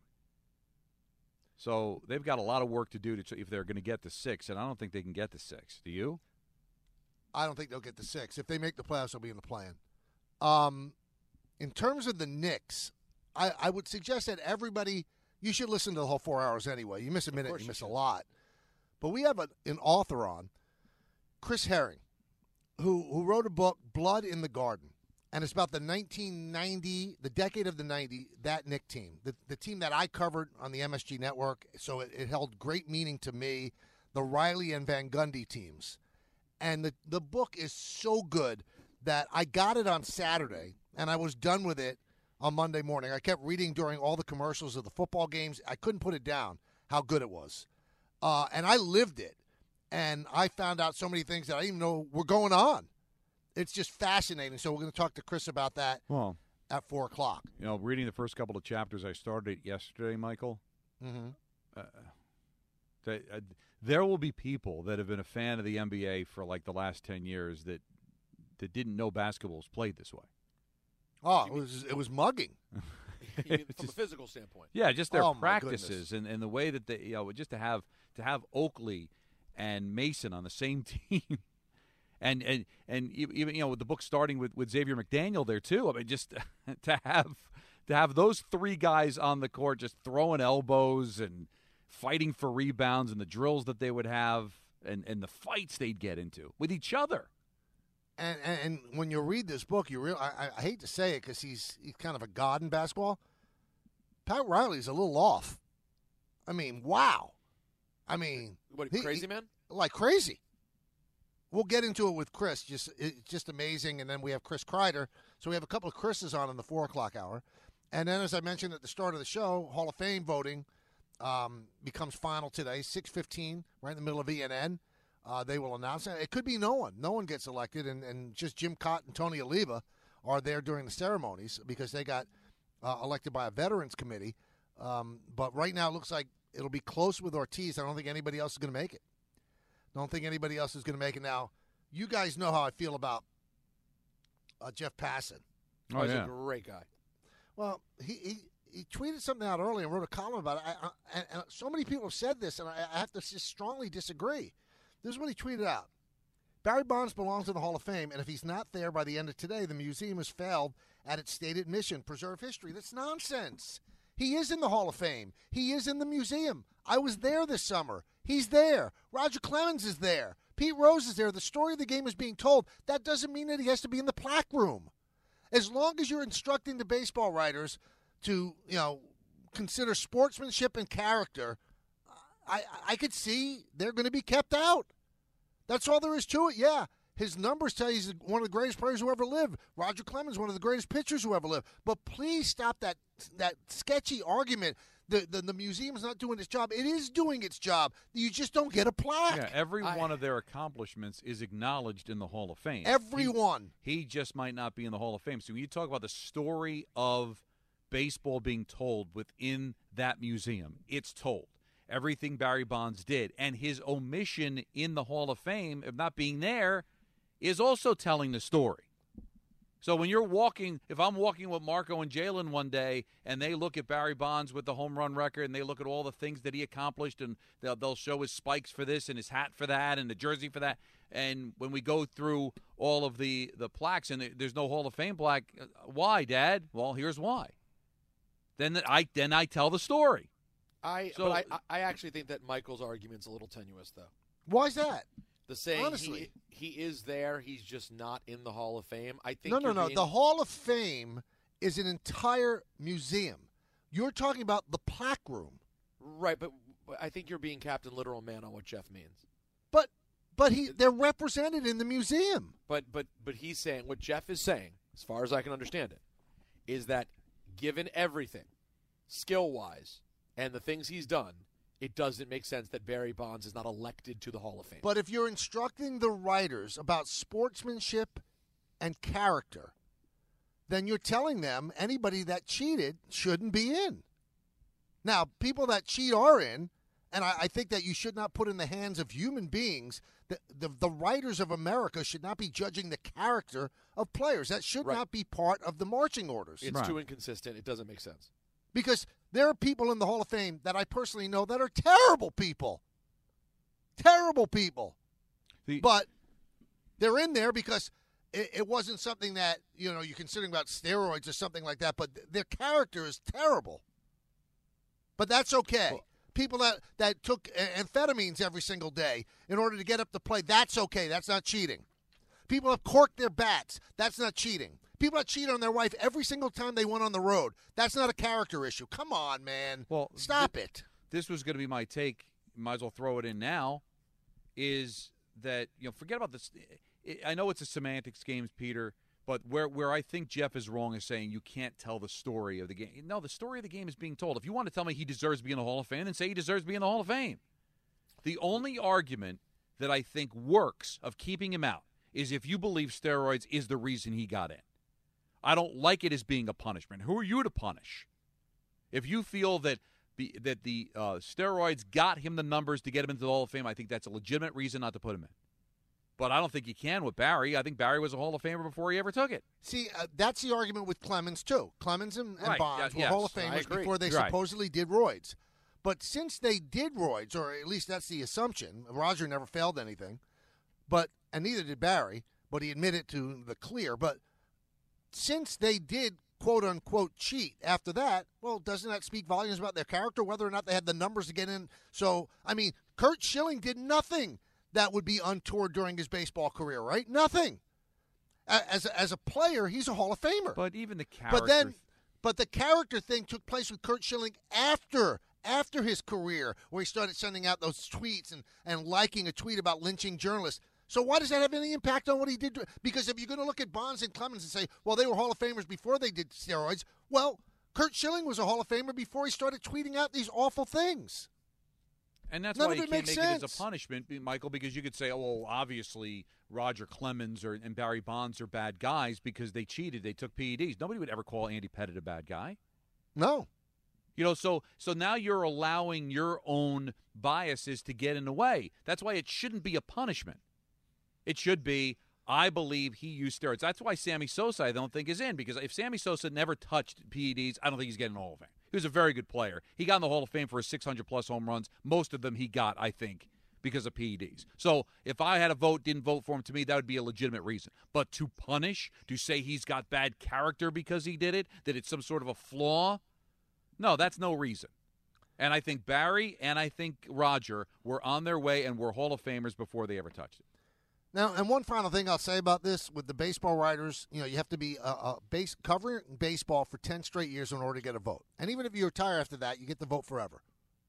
So they've got a lot of work to do to, if they're going to get to six, and I don't think they can get to six. Do you? I don't think they'll get to six. If they make the playoffs, they'll be in the play-in. Um, in terms of the Knicks, I, I would suggest that everybody – you should listen to the whole four hours anyway. You miss a minute, you miss a lot. But we have a, an author on, Chris Herring, who, who wrote a book, Blood in the Garden. And it's about the nineteen ninety, the decade of the ninety, that Knick team, the, the team that I covered on the M S G Network. So it, it held great meaning to me, the Riley and Van Gundy teams. And the, the book is so good that I got it on Saturday, and I was done with it on Monday morning. I kept reading during all the commercials of the football games. I couldn't put it down how good it was. Uh, and I lived it, and I found out so many things that I didn't even know were going on. it's just fascinating. So we're going to talk to Chris about that Well, at four o'clock. you know, reading the first couple of chapters, I started it yesterday, Michael. Mm-hmm. Uh, they, uh, there will be people that have been a fan of the N B A for like the last ten years that that didn't know basketball was played this way. Oh, it was it was mugging. From a physical standpoint. Yeah, just their Oh, my practices and, and the way that they, you know, just to have to have Oakley and Mason on the same team, and and and even you know with the book starting with, with Xavier McDaniel there too. I mean, just to have to have those three guys on the court just throwing elbows and fighting for rebounds and the drills that they would have and, and the fights they'd get into with each other. And, and and when you read this book, you real I, I hate to say it because he's he's kind of a god in basketball. Pat Riley's a little off. I mean, wow. I mean, What, he- crazy he- man? Like crazy. We'll get into it with Chris. Just it's just amazing. And then we have Chris Kreider. So we have a couple of Chris's on in the four o'clock hour. And then, as I mentioned at the start of the show, Hall of Fame voting um, becomes final today, six fifteen, right in the middle of E N N. Uh, they will announce it. It could be no one. No one gets elected, and, and just Jim Cott and Tony Oliva are there during the ceremonies because they got uh, elected by a Veterans Committee. Um, but right now it looks like it'll be close with Ortiz. I don't think anybody else is going to make it. Don't think anybody else is going to make it. Now, you guys know how I feel about uh, Jeff Passan. Oh, he's yeah. a great guy. Well, he, he he tweeted something out earlier and wrote a column about it. I, I, and, and so many people have said this, and I, I have to just strongly disagree. This is what he tweeted out. Barry Bonds belongs in the Hall of Fame, and if he's not there by the end of today, the museum has failed at its stated mission, preserve history. That's nonsense. He is in the Hall of Fame. He is in the museum. I was there this summer. He's there. Roger Clemens is there. Pete Rose is there. The story of the game is being told. That doesn't mean that he has to be in the plaque room. As long as you're instructing the baseball writers to, you know, consider sportsmanship and character, I, I could see they're going to be kept out. That's all there is to it. Yeah, his numbers tell you he's one of the greatest players who ever lived. Roger Clemens, one of the greatest pitchers who ever lived. But please stop that that sketchy argument. The, the the museum's not doing its job. It is doing its job. You just don't get a plaque. Yeah, every one of their accomplishments is acknowledged in the Hall of Fame. Every one. He just might not be in the Hall of Fame. So when you talk about the story of baseball being told within that museum, it's told. Everything Barry Bonds did. And his omission in the Hall of Fame of not being there is also telling the story. So when you're walking, if I'm walking with Marco and Jalen one day and they look at Barry Bonds with the home run record and they look at all the things that he accomplished and they'll, they'll show his spikes for this and his hat for that and the jersey for that. And when we go through all of the, the plaques and there's no Hall of Fame plaque, why, Dad? Well, here's why. Then I then I tell the story. I So- but I, I actually think that Michael's argument's a little tenuous, though. Why is that? The saying Honestly. he, he is there, he's just not in the Hall of Fame. I think No, no, you're no. being- The Hall of Fame is an entire museum. You're talking about the plaque room. Right, but but I think you're being Captain Literal Man on what Jeff means. But but he they're represented in the museum. But but but he's saying what Jeff is saying, as far as I can understand it, is that given everything, skill wise, and the things he's done, it doesn't make sense that Barry Bonds is not elected to the Hall of Fame. But if you're instructing the writers about sportsmanship and character, then you're telling them anybody that cheated shouldn't be in. Now, people that cheat are in, and I, I think that you should not put in the hands of human beings. The, the, the writers of America should not be judging the character of players. That should Right. not be part of the marching orders. it's too inconsistent. It doesn't make sense. Because there are people in the Hall of Fame that I personally know that are terrible people. Terrible people. The- but they're in there because it, it wasn't something that, you know, you're considering about steroids or something like that, but th- their character is terrible. But that's okay. People that, that took a- amphetamines every single day in order to get up to play, that's okay. That's not cheating. People have corked their bats. That's not cheating. People that cheat on their wife every single time they went on the road. That's not a character issue. Come on, man. Well, Stop thi- it. This was going to be my take. Might as well throw it in now. Is that, you know, forget about this. I know it's a semantics game, Peter, but where where I think Jeff is wrong is saying you can't tell the story of the game. No, the story of the game is being told. If you want to tell me he deserves to be in the Hall of Fame, then say he deserves to be in the Hall of Fame. The only argument that I think works of keeping him out is if you believe steroids is the reason he got in. I don't like it as being a punishment. Who are you to punish? If you feel that the that the uh, steroids got him the numbers to get him into the Hall of Fame, I think that's a legitimate reason not to put him in. But I don't think you can with Barry. I think Barry was a Hall of Famer before he ever took it. See, uh, that's the argument with Clemens, too. Clemens and, and Right. Bonds Yeah, were yes, Hall of I Famers agree. before they Right. supposedly did roids. But since they did roids, or at least that's the assumption, Roger never failed anything, but and neither did Barry, but he admitted to the clear. But since they did, quote-unquote, cheat after that, well, doesn't that speak volumes about their character, whether or not they had the numbers to get in? So, I mean, Curt Schilling did nothing that would be untoward during his baseball career, right? Nothing. As a, as a player, he's a Hall of Famer. But even the character. But then, but the character thing took place with Curt Schilling after after his career, where he started sending out those tweets and, and liking a tweet about lynching journalists. So why does that have any impact on what he did? Because if you're going to look at Bonds and Clemens and say, well, they were Hall of Famers before they did steroids, well, Curt Schilling was a Hall of Famer before he started tweeting out these awful things. And that's None why of you it can't makes make it as sense. a punishment, Michael, because you could say, oh, well, obviously Roger Clemens or, and Barry Bonds are bad guys because they cheated. They took P E Ds. Nobody would ever call Andy Pettitte a bad guy. No. You know, so so now you're allowing your own biases to get in the way. That's why it shouldn't be a punishment. It should be, I believe he used steroids. That's why Sammy Sosa, I don't think, is in, because if Sammy Sosa never touched P E Ds, I don't think he's getting in the Hall of Fame. He was a very good player. He got in the Hall of Fame for his six hundred plus home runs. Most of them he got, I think, because of P E Ds. So if I had a vote, didn't vote for him, to me, that would be a legitimate reason. But to punish, to say he's got bad character because he did it, that it's some sort of a flaw, no, that's no reason. And I think Barry and I think Roger were on their way and were Hall of Famers before they ever touched it. Now, and one final thing I'll say about this with the baseball writers, you know, you have to be uh, uh, base, covering baseball for ten straight years in order to get a vote. And even if you retire after that, you get the vote forever.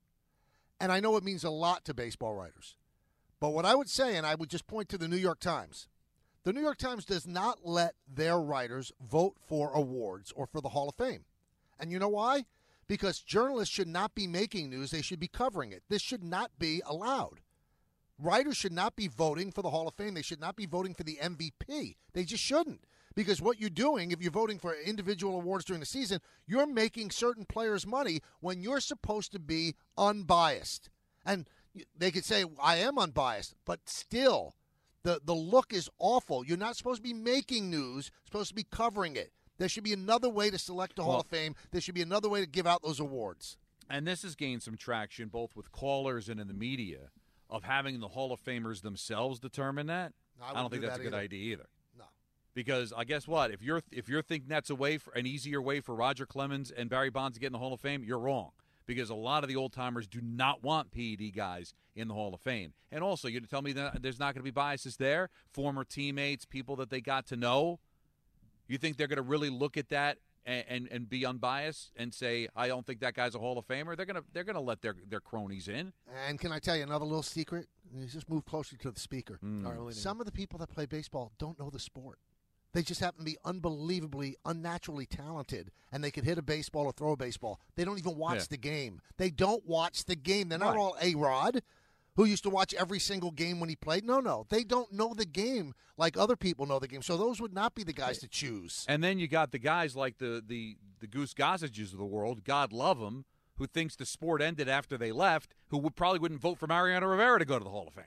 And I know it means a lot to baseball writers. But what I would say, and I would just point to the New York Times, the New York Times does not let their writers vote for awards or for the Hall of Fame. And you know why? Because journalists should not be making news. They should be covering it. This should not be allowed. Writers should not be voting for the Hall of Fame. They should not be voting for the M V P. They just shouldn't. Because what you're doing, if you're voting for individual awards during the season, you're making certain players money when you're supposed to be unbiased. And they could say, I am unbiased, but still, the, the look is awful. You're not supposed to be making news, supposed to be covering it. There should be another way to select the Hall Well, of Fame. There should be another way to give out those awards. And this has gained some traction both with callers and in the media of having the Hall of Famers themselves determine that. I I, don't wouldn't think do that's that a good either. idea either. No. Because I guess what? If you're if you're thinking that's a way for an easier way for Roger Clemens and Barry Bonds to get in the Hall of Fame, you're wrong. Because a lot of the old timers do not want P E D guys in the Hall of Fame. And also, you're to tell me that there's not going to be biases there? Former teammates, people that they got to know? You think they're going to really look at that and, and, and be unbiased and say, I don't think that guy's a Hall of Famer? They're going to they're going to let their, their cronies in. And can I tell you another little secret? You just move closer to the speaker. Mm. Some of the people that play baseball don't know the sport. They just happen to be unbelievably, unnaturally talented, and they could hit a baseball or throw a baseball. They don't even watch Yeah. the game. They don't watch the game. They're not Right. all A-Rod, who used to watch every single game when he played. No, no. They don't know the game like other people know the game. So those would not be the guys to choose. And then you got the guys like the the, the Goose Gossages of the world, God love them, who thinks the sport ended after they left, who would probably wouldn't vote for Mariano Rivera to go to the Hall of Fame.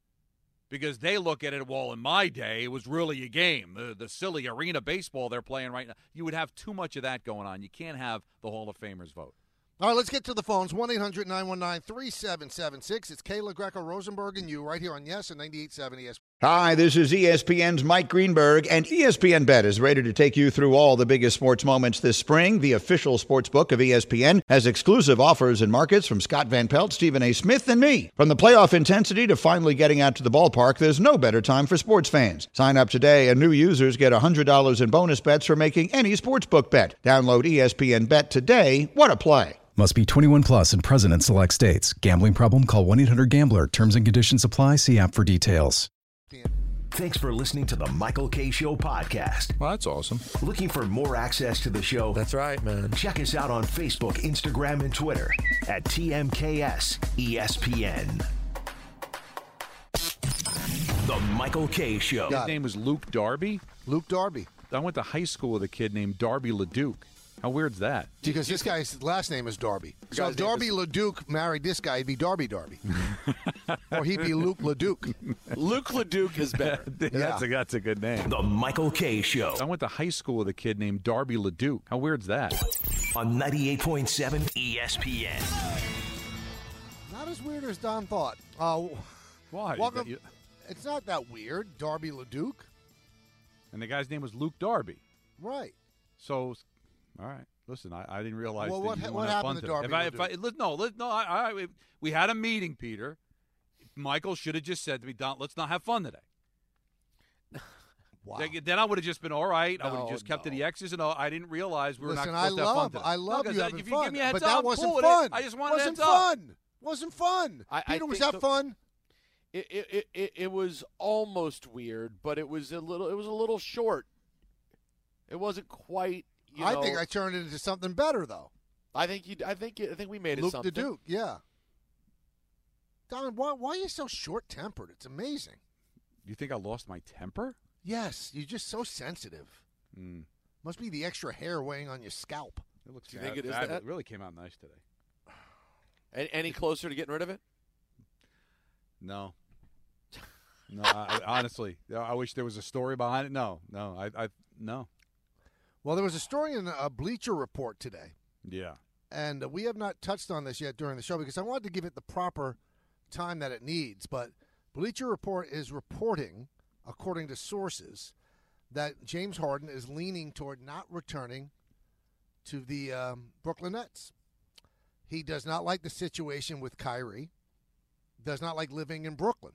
Because they look at it, well, in my day, it was really a game. The, the silly arena baseball they're playing right now. You would have too much of that going on. You can't have the Hall of Famers vote. All right, let's get to the phones. one eight hundred nine one nine three seven seven six. It's Kayla Greco Rosenberg and you right here on Yes and ninety-eight point seven E S P N. Hi, this is E S P N's Mike Greenberg, and E S P N Bet is ready to take you through all the biggest sports moments this spring. The official sports book of E S P N has exclusive offers and markets from Scott Van Pelt, Stephen A. Smith, and me. From the playoff intensity to finally getting out to the ballpark, there's no better time for sports fans. Sign up today, and new users get one hundred dollars in bonus bets for making any sportsbook bet. Download E S P N Bet today. What a play. Must be twenty-one plus and present in select states. Gambling problem? Call one eight hundred gambler. Terms and conditions apply. See app for details. Thanks for listening to the Michael K. Show podcast. Well, that's awesome. Looking for more access to the show? That's right, man. Check us out on Facebook, Instagram, and Twitter at T M K S E S P N. The The Michael K. Show. His name was Luke Darby? Luke Darby. I went to high school with a kid named Darby LeDuc. How weird's that? Because this guy's last name is Darby. So if Darby LeDuc married this guy, he'd be Darby Darby. Or he'd be Luke LeDuc. Luke LeDuc is better. that's, a, that's a good name. The Michael K. Show. I went to high school with a kid named Darby LeDuc. How weird's that? On ninety-eight point seven E S P N. Not as weird as Don thought. Uh, Why? Welcome. You- It's not that weird. Darby LeDuc. And the guy's name was Luke Darby. Right. So, all right. Listen, I, I didn't realize Well, that what you ha- wanna what have happened fun to today. Darby If I, if I, LeDuc? let- no, let, no, I, I, we had a meeting, Peter. Michael should have just said to me, Don, let's not have fun today. Wow. Then- Then I would have just been all right. I would have No, just kept to no. the X's and O. I didn't realize we were Listen, not I supposed to have fun love, today. I love No, 'cause you that- having if you fun, give me a heads but up, that I'm wasn't cool with fun. it. I just wanted wasn't heads up. fun. Wasn't fun. I- I Peter, was think that the- fun? It, it it it it was almost weird, but it was a little it was a little short. It wasn't quite. You I know, think I turned it into something better, though. I think you. I think. I think we made it Luke something. the Duke, yeah. Don, why, why are you so short-tempered? It's amazing. You think I lost my temper? Yes, you're just so sensitive. Mm. Must be the extra hair weighing on your scalp. It looks Do you think fab- it is fabulous. that? It really came out nice today. Any, any closer to getting rid of it? No. No, I, I, honestly, I wish there was a story behind it. No, no, I, I, no. Well, there was a story in a Bleacher Report today, Yeah. and uh, we have not touched on this yet during the show because I wanted to give it the proper time that it needs. But Bleacher Report is reporting, according to sources, that James Harden is leaning toward not returning to the um, Brooklyn Nets. He does not like the situation with Kyrie, does not like living in Brooklyn.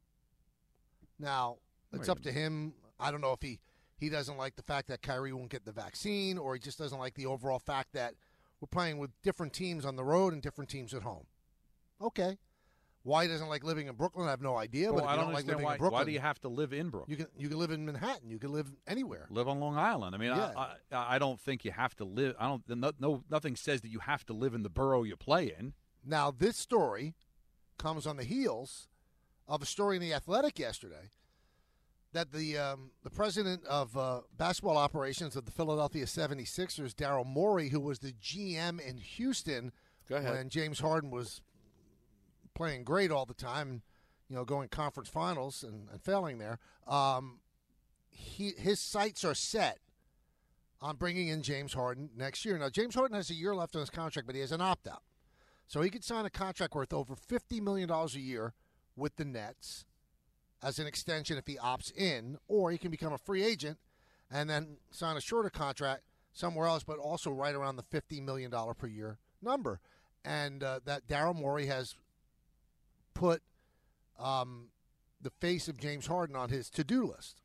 Now, it's Wait a up to him. I don't know if he, he doesn't like the fact that Kyrie won't get the vaccine, or he just doesn't like the overall fact that we're playing with different teams on the road and different teams at home. Okay. Why he doesn't like living in Brooklyn, I have no idea. Well, but if I you don't don't like understand living why. in Brooklyn, Why do you have to live in Brooklyn? you can you can live in Manhattan. You can live anywhere. Live on Long Island. I mean, Yeah. I, I, I don't think you have to live. I don't. No, no, nothing says that you have to live in the borough you play in. Now, this story comes on the heels of a story in The Athletic yesterday that the um, the president of uh, basketball operations of the Philadelphia seventy-sixers, Daryl Morey, who was the G M in Houston Go ahead. when James Harden was playing great all the time, you know, going conference finals and, and failing there, um, he his sights are set on bringing in James Harden next year. Now, James Harden has a year left on his contract, but he has an opt-out. So he could sign a contract worth over fifty million dollars a year with the Nets as an extension if he opts in, or he can become a free agent and then sign a shorter contract somewhere else, but also right around the fifty million dollars per year number. And uh, that Daryl Morey has put um, the face of James Harden on his to-do list.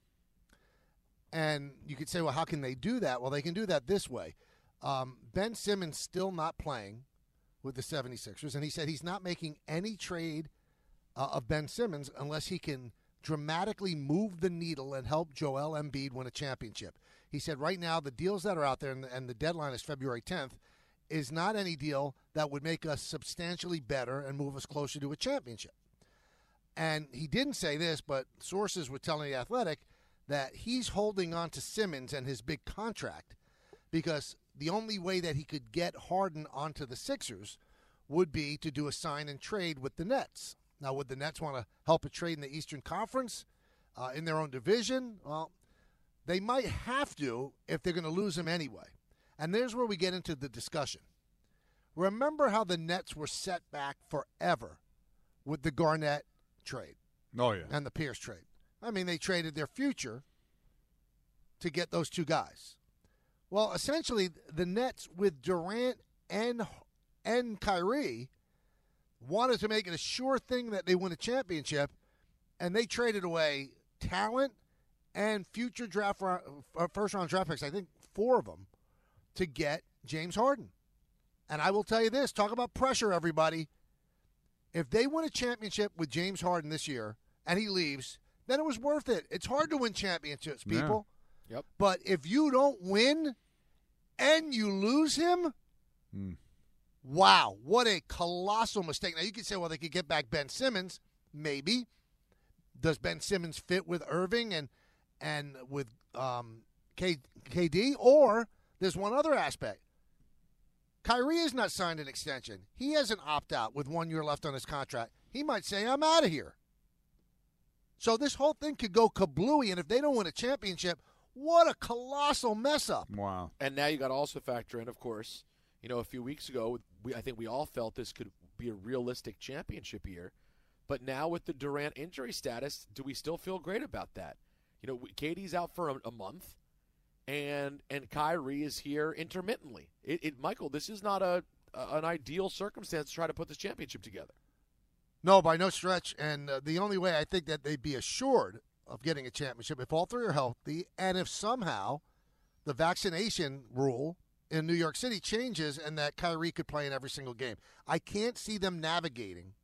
And you could say, well, how can they do that? Well, they can do that this way. Um, Ben Simmons still not playing with the seventy-sixers, and he said he's not making any trade uh, of Ben Simmons unless he can dramatically move the needle and help Joel Embiid win a championship. He said right now the deals that are out there, and the, and the deadline is February tenth, is not any deal that would make us substantially better and move us closer to a championship. And he didn't say this, but sources were telling The Athletic that he's holding on to Simmons and his big contract because the only way that he could get Harden onto the Sixers would be to do a sign and trade with the Nets. Now, would the Nets want to help a trade in the Eastern Conference uh, in their own division? Well, they might have to if they're going to lose him anyway. And there's where we get into the discussion. Remember how the Nets were set back forever with the Garnett trade. Oh, yeah. And the Pierce trade. I mean, they traded their future to get those two guys. Well, essentially, the Nets with Durant and and Kyrie wanted to make it a sure thing that they win a championship, and they traded away talent and future draft round, uh, first-round draft picks, I think four of them, to get James Harden. And I will tell you this, talk about pressure, everybody. If they win a championship with James Harden this year and he leaves, then it was worth it. It's hard to win championships, people. Yeah. Yep. But if you don't win and you lose him, mm. wow, what a colossal mistake. Now, you could say, well, they could get back Ben Simmons. Maybe. does Ben Simmons fit with Irving and and with um, K, KD? Or there's one other aspect. Kyrie has not signed an extension. He has an opt-out with one year left on his contract. He might say, I'm out of here. So this whole thing could go kablooey, and if they don't win a championship, what a colossal mess-up. Wow. And now you got to also factor in, of course, you know, a few weeks ago, we, I think we all felt this could be a realistic championship year. But now with the Durant injury status, do we still feel great about that? You know, K D's out for a, a month, and and Kyrie is here intermittently. It, it Michael, this is not a, a an ideal circumstance to try to put this championship together. No, by no stretch. And uh, the only way I think that they'd be assured of getting a championship if all three are healthy, and if somehow the vaccination rule in New York City changes and that Kyrie could play in every single game. I can't see them navigating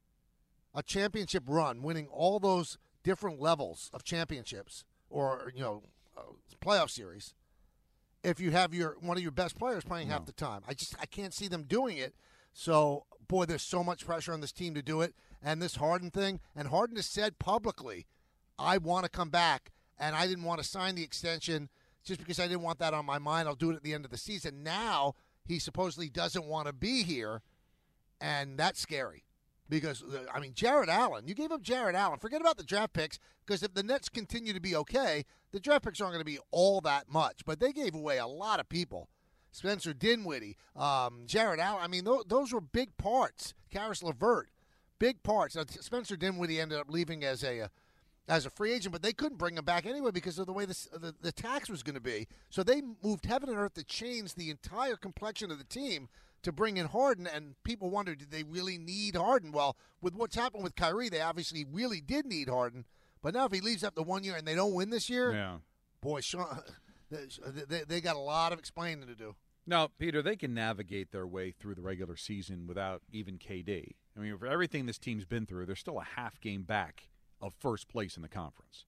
a championship run, winning all those different levels of championships or, you know, uh, playoff series, if you have your one of your best players playing no. half the time. I just I can't see them doing it. So, boy, there's so much pressure on this team to do it. And this Harden thing, and Harden has said publicly, I want to come back, and I didn't want to sign the extension just because I didn't want that on my mind. I'll do it at the end of the season. Now he supposedly doesn't want to be here, and that's scary. Because, I mean, Jared Allen, you gave up Jared Allen. Forget about the draft picks, because if the Nets continue to be okay, the draft picks aren't going to be all that much. But they gave away a lot of people. Spencer Dinwiddie, um, Jared Allen. I mean, th- those were big parts. Karis LeVert, big parts. Now, Spencer Dinwiddie ended up leaving as a uh, as a free agent, but they couldn't bring him back anyway because of the way this, the, the tax was going to be. So they moved heaven and earth to change the entire complexion of the team to bring in Harden, and people wondered, did they really need Harden? Well, with what's happened with Kyrie, they obviously really did need Harden. But now if he leaves after one year and they don't win this year, yeah. boy, Sean, they, they got a lot of explaining to do. Now, Peter, they can navigate their way through the regular season without even K D. I mean, for everything this team's been through, they're still a half game back of first place in the conference.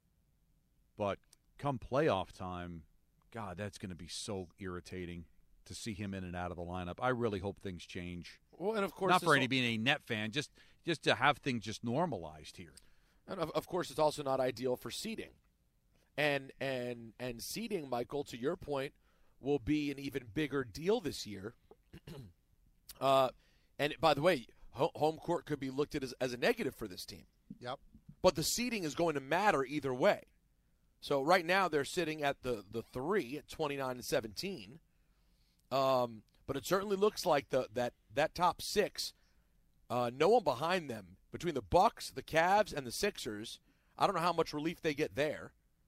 But come playoff time, God, that's going to be so irritating to see him in and out of the lineup. I really hope things change. Well, and of course, not for any all- being a Net fan, just just to have things just normalized here. And of, of course, it's also not ideal for seeding. And and and seeding, Michael, to your point, will be an even bigger deal this year. uh, and by the way, ho- home court could be looked at as, as a negative for this team. Yep. But the seeding is going to matter either way. So right now they're sitting at the, the three at twenty-nine and seventeen. Um, but it certainly looks like the that that top six, uh, no one behind them between the Bucks, the Cavs, and the Sixers. I don't know how much relief they get there.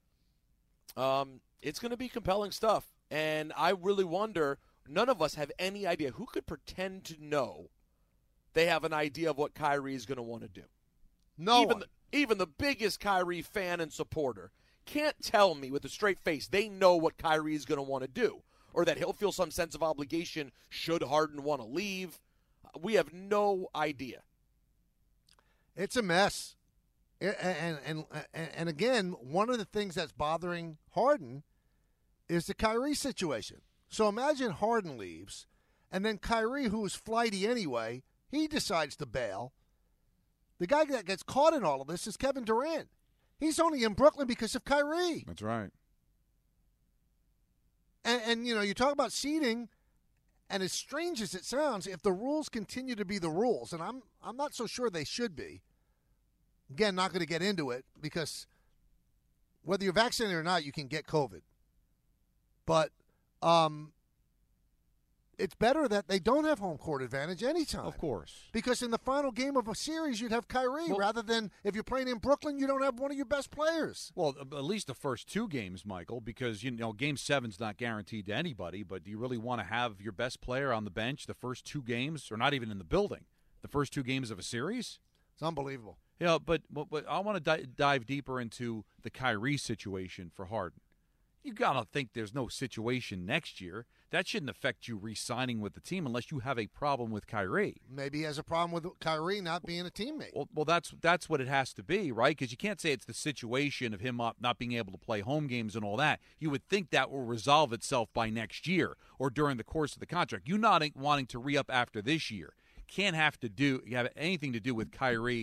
Um, it's going to be compelling stuff, and I really wonder. None of us have any idea who could pretend to know they have an idea of what Kyrie is going to want to do. No even one. The, even the biggest Kyrie fan and supporter can't tell me with a straight face they know what Kyrie is going to want to do, or that he'll feel some sense of obligation should Harden want to leave. We have no idea. It's a mess. And, and, and, and again, one of the things that's bothering Harden is the Kyrie situation. So imagine Harden leaves, and then Kyrie, who is flighty anyway, he decides to bail. The guy that gets caught in all of this is Kevin Durant. He's only in Brooklyn because of Kyrie. That's right. And, and, you know, you talk about seeding, and as strange as it sounds, if the rules continue to be the rules, and I'm I'm not so sure they should be, again, not going to get into it, because whether you're vaccinated or not, you can get COVID. But um, it's better that they don't have home court advantage anytime. Of course. Because in the final game of a series, you'd have Kyrie, Well- rather than if you're playing in Brooklyn, you don't have one of your best players. Well, at least the first two games, Michael, because, you know, game seven's not guaranteed to anybody, but do you really want to have your best player on the bench the first two games, or not even in the building, the first two games of a series? It's unbelievable. Yeah, but, but, but I want to di- dive deeper into the Kyrie situation for Harden. You got to think there's no situation next year. That shouldn't affect you re-signing with the team unless you have a problem with Kyrie. Maybe he has a problem with Kyrie not being a teammate. Well, well that's that's what it has to be, right? Because you can't say it's the situation of him not not being able to play home games and all that. You would think that will resolve itself by next year or during the course of the contract. You not wanting to re-up after this year can't have to do have anything to do with Kyrie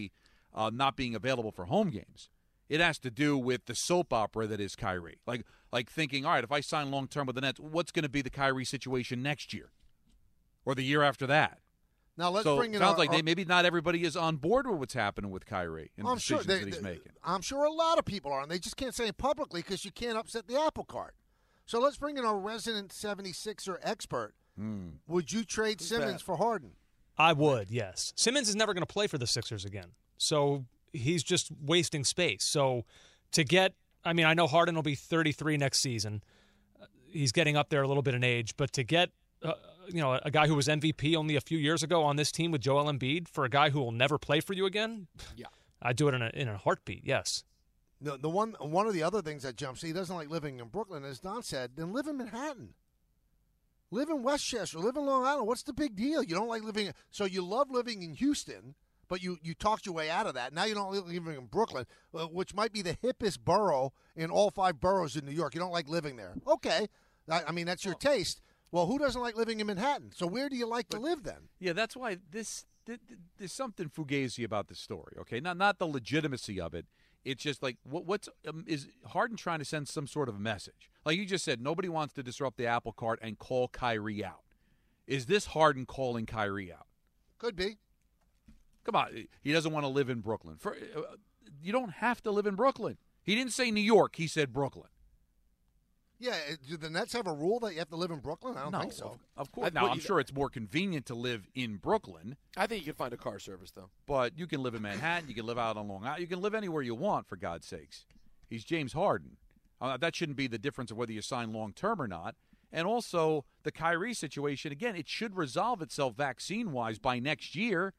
uh, not being available for home games. It has to do with the soap opera that is Kyrie. Like, like thinking, all right, if I sign long-term with the Nets, what's going to be the Kyrie situation next year or the year after that? Now let's so bring in. Sounds our, like our, they, maybe not everybody is on board with what's happening with Kyrie and the I'm sure decisions they, that he's they, making. I'm sure a lot of people are, and they just can't say it publicly because you can't upset the apple cart. So let's bring in our resident seventy-sixer expert. Mm. Would you trade Who's Simmons that? for Harden? I would, yes. Simmons is never going to play for the Sixers again, so he's just wasting space. So to get, I mean, I know Harden will be thirty-three next season. Uh, he's getting up there a little bit in age, but to get uh, you know, a guy who was M V P only a few years ago on this team with Joel Embiid for a guy who will never play for you again, yeah, I'd do it in a in a heartbeat. Yes. The the one one of the other things that jumps, he doesn't like living in Brooklyn, as Don said. Then live in Manhattan. Live in Westchester. Live in Long Island. What's the big deal? You don't like living. So you love living in Houston, but you, you talked your way out of that. Now you don't like living in Brooklyn, uh, which might be the hippest borough in all five boroughs in New York. You don't like living there. Okay. I, I mean, that's your taste. Well, who doesn't like living in Manhattan? So where do you like to live then? Yeah, that's why this th- th- there's something fugazi about this story. Okay, not not the legitimacy of it. It's just like what, what's um, is Harden trying to send some sort of message? Like you just said, nobody wants to disrupt the apple cart and call Kyrie out. Is this Harden calling Kyrie out? Could be. Come on, he doesn't want to live in Brooklyn. For uh, you don't have to live in Brooklyn. He didn't say New York. He said Brooklyn. Yeah, do the Nets have a rule that you have to live in Brooklyn? I don't no, think so. Of, of course. Now, I'm sure it's more convenient to live in Brooklyn. I think you can find a car service, though. But you can live in Manhattan. You can live out on Long Island. You can live anywhere you want, for God's sakes. He's James Harden. Uh, that shouldn't be the difference of whether you sign long-term or not. And also, the Kyrie situation, again, it should resolve itself vaccine-wise by next year.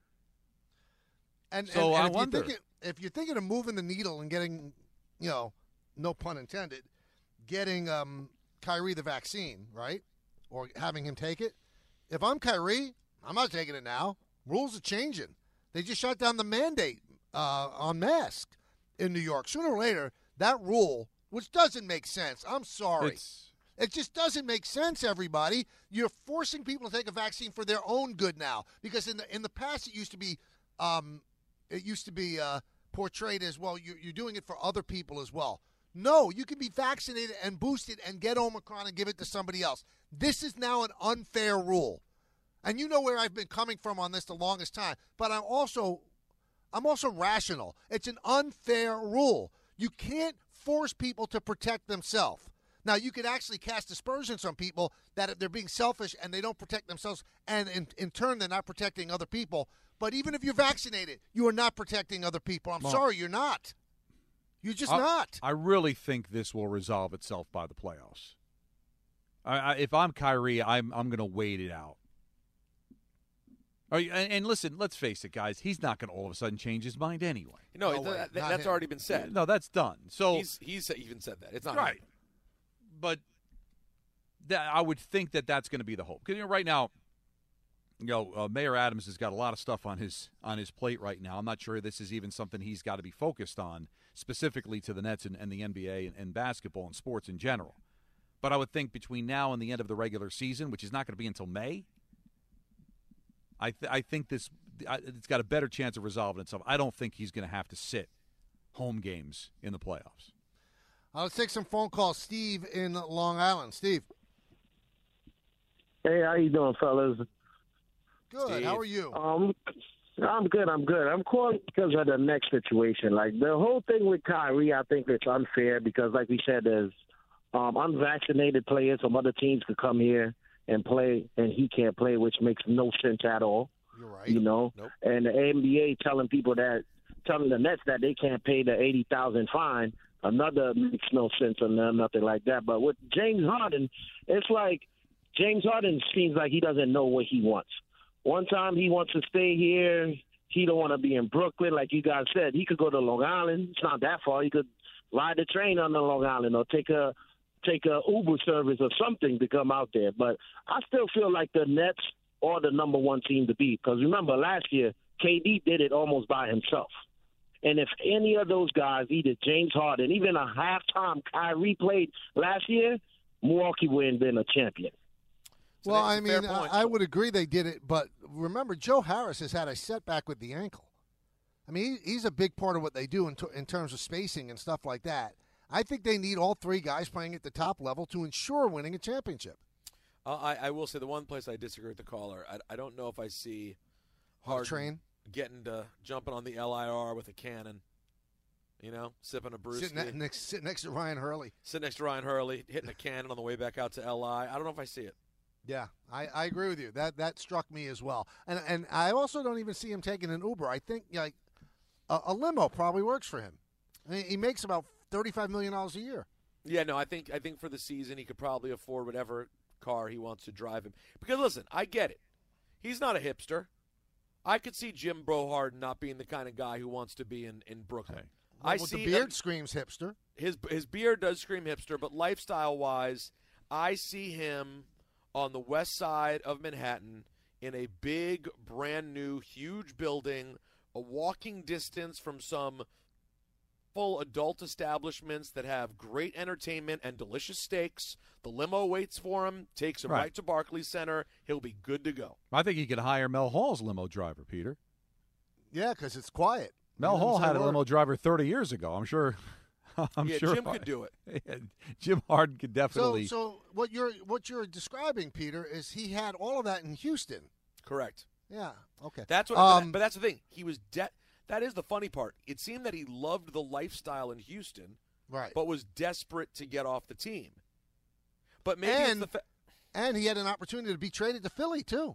And, so and, and I if, wonder. You're thinking, if you're thinking of moving the needle and getting, you know, no pun intended, getting um, Kyrie the vaccine, right, or having him take it, if I'm Kyrie, I'm not taking it now. Rules are changing. They just shut down the mandate uh, on masks in New York. Sooner or later, that rule, which doesn't make sense, I'm sorry. It's, It just doesn't make sense, everybody. You're forcing people to take a vaccine for their own good now. Because in the in the past, it used to be um, it used to be uh, portrayed as, well, you're, you're doing it for other people as well. No, you can be vaccinated and boosted and get Omicron and give it to somebody else. This is now an unfair rule. And you know where I've been coming from on this the longest time. But I'm also I'm also rational. It's an unfair rule. You can't force people to protect themselves. Now, you could actually cast aspersions on people that if they're being selfish and they don't protect themselves, and in, in turn they're not protecting other people. But even if you're vaccinated, you are not protecting other people. I'm Well, sorry, you're not. You're just I, not. I really think this will resolve itself by the playoffs. I, I, if I'm Kyrie, I'm I'm going to wait it out. Are you, and, and listen, let's face it, guys. He's not going to all of a sudden change his mind anyway. No, No th- way. th- Not that's him. already been said. No, that's done. So he's he's even said that. It's not right. him. But that, I would think that that's going to be the hope. Because you know, right now, you know, uh, Mayor Adams has got a lot of stuff on his on his plate right now. I'm not sure this is even something he's got to be focused on specifically to the Nets and, and the N B A and, and basketball and sports in general. But I would think between now and the end of the regular season, which is not going to be until May, I th- I think this I, it's got a better chance of resolving itself. I don't think he's going to have to sit home games in the playoffs. Uh, let's take some phone calls. Steve in Long Island. Steve. Hey, how you doing, fellas? Good. Steve. How are you? Um, I'm good. I'm good. I'm calling because of the next situation. Like the whole thing with Kyrie, I think it's unfair because, like we said, there's um, unvaccinated players from other teams could come here and play, and he can't play, which makes no sense at all. You're right. You know, Nope. and the N B A telling people that, telling the Nets that they can't pay the eighty thousand fine. Another makes no sense or nothing like that. But with James Harden, it's like James Harden seems like he doesn't know what he wants. One time he wants to stay here. He don't want to be in Brooklyn, like you guys said. He could go to Long Island. It's not that far. He could ride the train on the Long Island or take a take a Uber service or something to come out there. But I still feel like the Nets are the number one team to beat. Because remember, last year, K D did it almost by himself. And if any of those guys, either James Harden, even a halftime Kyrie played last year, Milwaukee wouldn't have been a champion. Well, I that's a fair mean, I, point. I would agree they did it, but remember, Joe Harris has had a setback with the ankle. I mean, he, he's a big part of what they do in, t- in terms of spacing and stuff like that. I think they need all three guys playing at the top level to ensure winning a championship. Uh, I, I will say the one place I disagree with the caller, I, I don't know if I see Harden train? getting to jumping on the L I R with a cannon, you know, sipping a brewski. Sit, ne- next, sit next to Ryan Hurley. Sit next to Ryan Hurley, hitting a cannon on the way back out to L I. I don't know if I see it. Yeah, I, I agree with you. That that struck me as well. And and I also don't even see him taking an Uber. I think like a, a limo probably works for him. I mean, he makes about thirty-five million dollars a year. Yeah, no, I think I think for the season he could probably afford whatever car he wants to drive him. Because listen, I get it. He's not a hipster. I could see Jim Broharden not being the kind of guy who wants to be in, in Brooklyn. Well, I with see the beard uh, screams hipster. His his beard does scream hipster, but lifestyle wise, I see him on the west side of Manhattan in a big, brand new, huge building, a walking distance from some full adult establishments that have great entertainment and delicious steaks. The limo waits for him, takes him right, Right to Barclays Center. He'll be good to go. I think he could hire Mel Hall's limo driver, Peter. Yeah, because it's quiet. Mel He doesn't Hall say had a word. limo driver thirty years ago. I'm sure. I'm yeah, sure Jim could do it. Yeah, Jim Harden could definitely. So, so what you're what you're describing, Peter, is he had all of that in Houston. Correct. Yeah. Okay. That's what. Um, but that's the thing. He was de- That is the funny part. It seemed that he loved the lifestyle in Houston, right? But was desperate to get off the team. But maybe and, it's the fa- and he had an opportunity to be traded to Philly too.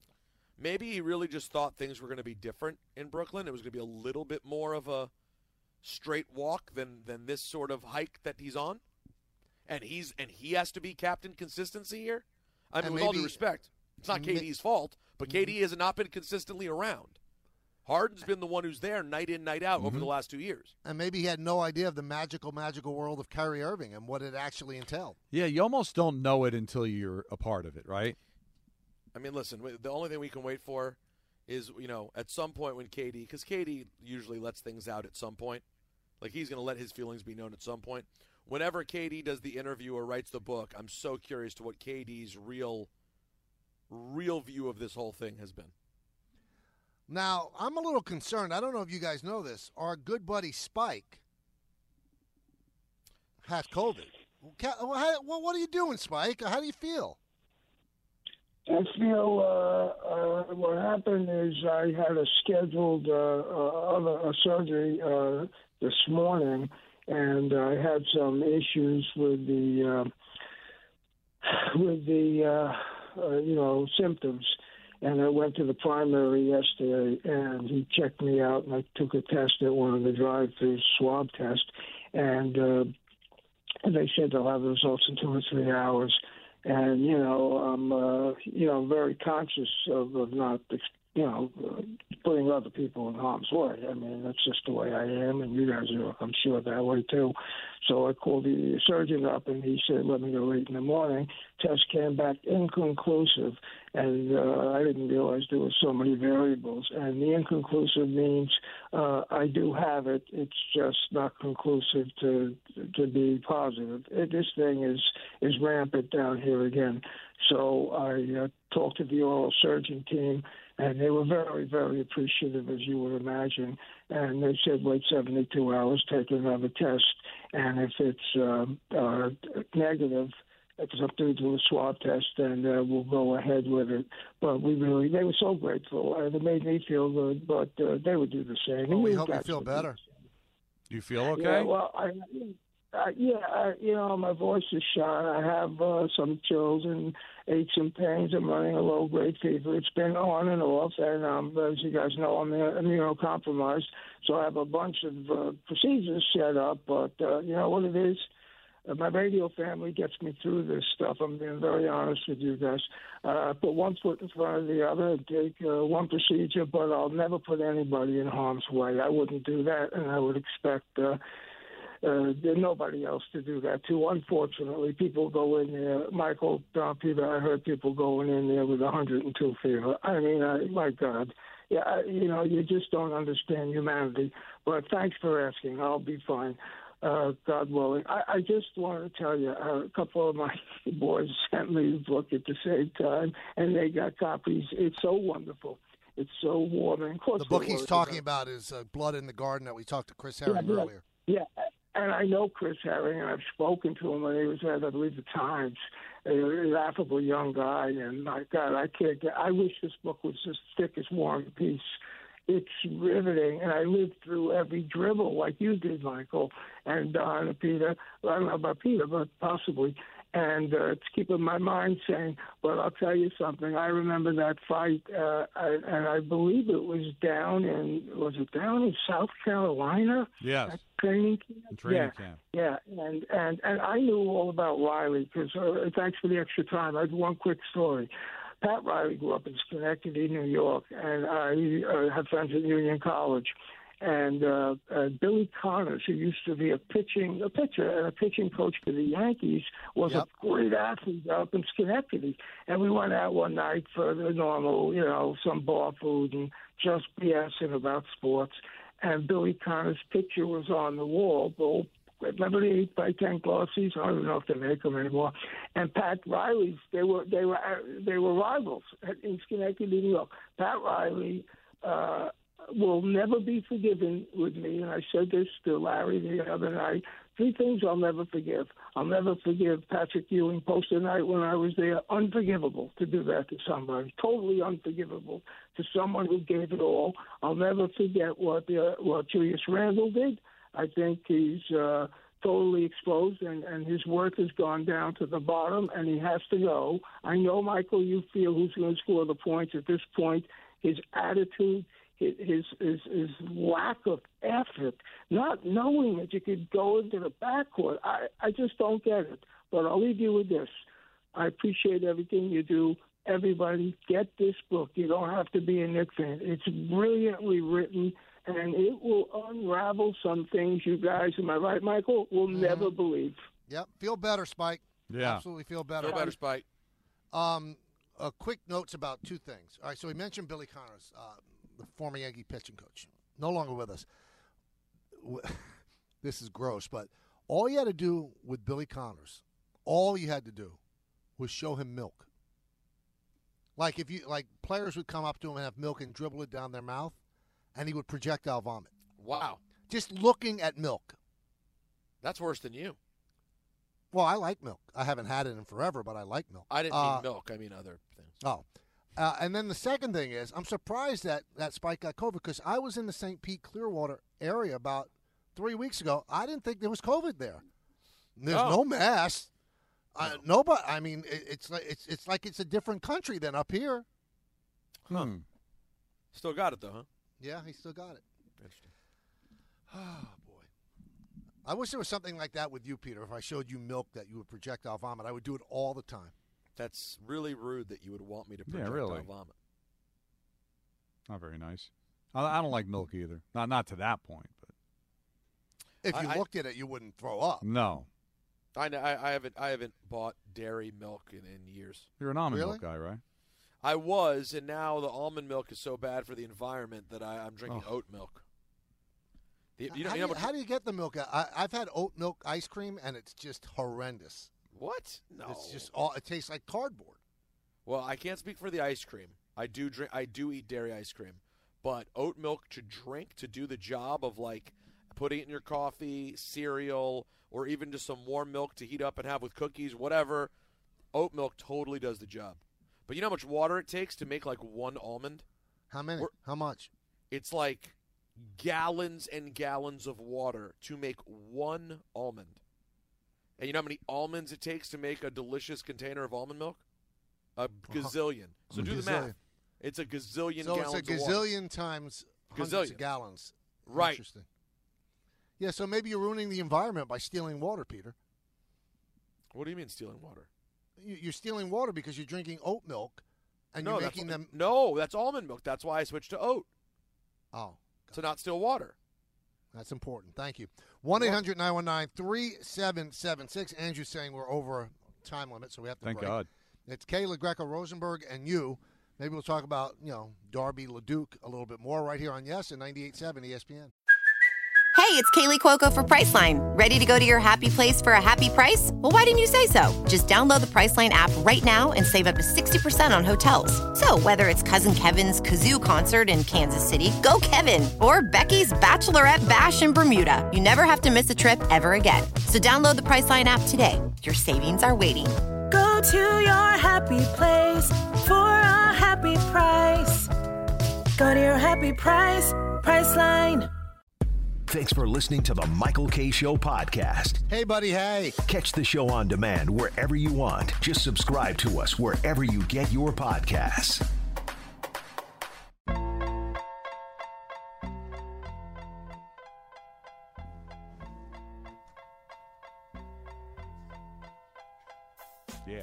Maybe he really just thought things were going to be different in Brooklyn. It was going to be a little bit more of a straight walk than than this sort of hike that he's on. And he's and he has to be captain consistency here. I mean, And with all due maybe- respect, it's not ma- K D's fault, but K D has not been consistently around. Harden's been the one who's there night in, night out over Mhm. the last two years. And maybe he had no idea of the magical, magical world of Kyrie Irving and what it actually entailed. Yeah, you almost don't know it until you're a part of it, right? I mean, listen, the only thing we can wait for is, you know, at some point when K D, because K D usually lets things out at some point. Like, he's going to let his feelings be known at some point. Whenever K D does the interview or writes the book, I'm so curious to what K D's real, real view of this whole thing has been. Now, I'm a little concerned. I don't know if you guys know this. Our good buddy Spike has COVID. Ca- well, how- well, what are you doing, Spike? How do you feel? I feel uh, uh, what happened is I had a scheduled uh, uh, other a surgery uh, this morning, and I had some issues with the uh, with the uh, uh, you know symptoms. And I went to the primary yesterday, and he checked me out, and I took a test at one of the drive-through swab tests, and uh, they said they'll have the results in two or three hours. And you know, I'm uh, you know very conscious of, of not you know uh, putting other people in harm's way. I mean, that's just the way I am, and you guys are, I'm sure, that way too. So I called the surgeon up, and he said, "Let me go eight in the morning." Test came back inconclusive, and uh, I didn't realize there were so many variables. And the inconclusive means uh, I do have it. It's just not conclusive to to be positive. It, this thing is is rampant down here again. So I uh, talked to the oral surgeon team, and they were very, very appreciative, as you would imagine. And they said, wait seventy-two hours, take another test, and if it's um, uh, negative, if it's up to do a swab test, then uh, we'll go ahead with it. But we really, they were so grateful, and it made me feel good, but uh, they would do the same. Well, we You hope you guys feel would do better. Do you feel okay? Yeah, well, I, uh, yeah, I, you know, my voice is shot. I have uh, some chills and aches and pains. I'm running a low-grade fever. It's been on and off, and um, as you guys know, I'm uh, immunocompromised, so I have a bunch of uh, procedures set up. But uh, you know what it is? Uh, my radio family gets me through this stuff. I'm being very honest with you guys. Uh, I put one foot in front of the other and take uh, one procedure, but I'll never put anybody in harm's way. I wouldn't do that, and I would expect uh, uh, nobody else to do that too. Unfortunately, people go in there. Michael, uh, Peter, I heard people going in there with one hundred two fever. I mean, I, my God. Yeah, I, you know, you just don't understand humanity. But thanks for asking. I'll be fine. Uh, God willing. I, I just wanted to tell you, uh, a couple of my boys sent me the book at the same time, and they got copies. It's so wonderful. It's so warm. And of course, The book we're he's worried talking about is uh, Blood in the Garden that we talked to Chris Herring yeah, earlier. Yeah, and I know Chris Herring, and I've spoken to him when he was at, I believe, the Times. An affable young guy, and my God, I can't get. I wish this book was as thick as War and Peace. It's riveting, and I lived through every dribble like you did, Michael, and Don and Peter. Well, I don't know about Peter, but possibly. And uh, it's keeping my mind sane. But I'll tell you something. I remember that fight, uh, I, and I believe it was down in was it down in South Carolina? Yes. At training camp. In training yeah. camp. Yeah, and and and I knew all about Riley because uh, thanks for the extra time. I have one quick story. Pat Riley grew up in Schenectady, New York, and I uh, had friends at Union College. And uh, uh, Billy Connors, who used to be a pitching a pitcher and a pitching coach for the Yankees, was Yep. a great athlete up in Schenectady. And we went out one night for the normal, you know, some bar food and just BSing about sports. And Billy Connors' picture was on the wall, both remember the eight by ten glossies? I don't know if they make them anymore. And Pat Riley's, they were they were they were rivals in Schenectady, New York. Pat Riley uh, will never be forgiven with me, and I said this to Larry the other night. Three things I'll never forgive. I'll never forgive Patrick Ewing poster night when I was there. Unforgivable to do that to somebody. Totally unforgivable to someone who gave it all. I'll never forget what the, what Julius Randle did. I think he's uh, totally exposed, and, and his work has gone down to the bottom, and he has to go. I know, Michael, you feel who's going to score the points at this point. His attitude, his, his, his, his lack of effort, not knowing that you could go into the backcourt. I, I just don't get it. But I'll leave you with this. I appreciate everything you do. Everybody, get this book. You don't have to be a Knicks fan. It's brilliantly written, and it will unravel some things you guys, am I right, Michael, will mm-hmm. never believe. Yep. Feel better, Spike. Yeah. Absolutely feel better. Feel better, Spike. Um, uh, quick notes about two things. All right, so we mentioned Billy Connors, uh, the former Yankee pitching coach. No longer with us. This is gross, but all you had to do with Billy Connors, all you had to do was show him milk. Like if you like players would come up to him and have milk and dribble it down their mouth, and he would projectile vomit. Wow. Just looking at milk. That's worse than you. Well, I like milk. I haven't had it in forever, but I like milk. I didn't uh, mean milk. I mean other things. Oh. Uh, and then the second thing is, I'm surprised that, that Spike got COVID because I was in the Saint Pete Clearwater area about three weeks ago. I didn't think there was COVID there. There's Oh. no mass. Uh, nobody. I mean, it, it's like it's it's like it's a different country than up here. Huh. Still got it though, huh? Yeah, he still got it. Interesting. Oh boy, I wish there was something like that with you, Peter. If I showed you milk that you would projectile vomit, I would do it all the time. That's really rude that you would want me to Yeah, projectile really. vomit. Not very nice. I, I don't like milk either. Not not to that point, but If you I- I- looked at it, you wouldn't throw up. no. I, know, I I haven't I haven't bought dairy milk in, in years. You're an almond Really? milk guy, right? I was, and now the almond milk is so bad for the environment that I, I'm drinking Oh. oat milk. The, you know, how, you do know you, how do you get the milk? I, I've had oat milk ice cream, and it's just horrendous. what? No. It's just all. It tastes like cardboard. Well, I can't speak for the ice cream. I do drink. I do eat dairy ice cream, but oat milk to drink to do the job of like putting it in your coffee, cereal, or even just some warm milk to heat up and have with cookies, whatever. Oat milk totally does the job. But you know how much water it takes to make like one almond? How many? We're- How much? It's like gallons and gallons of water to make one almond. And you know how many almonds it takes to make a delicious container of almond milk? A gazillion. So A do the gazillion. math. It's a gazillion So gallons it's a of water. gazillion times hundreds Gazillion. of gallons. Right. Interesting. Yeah, so maybe you're ruining the environment by stealing water, Peter. What do you mean stealing water? You- You're stealing water because you're drinking oat milk, and no, you're that's making what- them. No, that's almond milk. That's why I switched to oat. Oh, To not steal water. that's important. Thank you. one eight hundred nine one nine three seven seven six. Andrew's saying we're over time limit, so we have to Thank break. God. It's Kayla Greco Rosenberg and you. Maybe we'll talk about, you know, Darby LeDuc a little bit more right here on Yes and ninety-eight point seven E S P N. Hey, Hey, it's Kaylee Cuoco for Priceline. Ready to go to your happy place for a happy price? Well, why didn't you say so? Just download the Priceline app right now and save up to sixty percent on hotels. So whether it's Cousin Kevin's Kazoo Concert in Kansas City, go Kevin, or Becky's Bachelorette Bash in Bermuda, you never have to miss a trip ever again. So download the Priceline app today. Your savings are waiting. Go to your happy place for a happy price. Go to your happy price, Priceline. Thanks for listening to the Michael K. Show podcast. Hey, buddy, hey. Catch the show on demand wherever you want. Just subscribe to us wherever you get your podcasts. Yeah.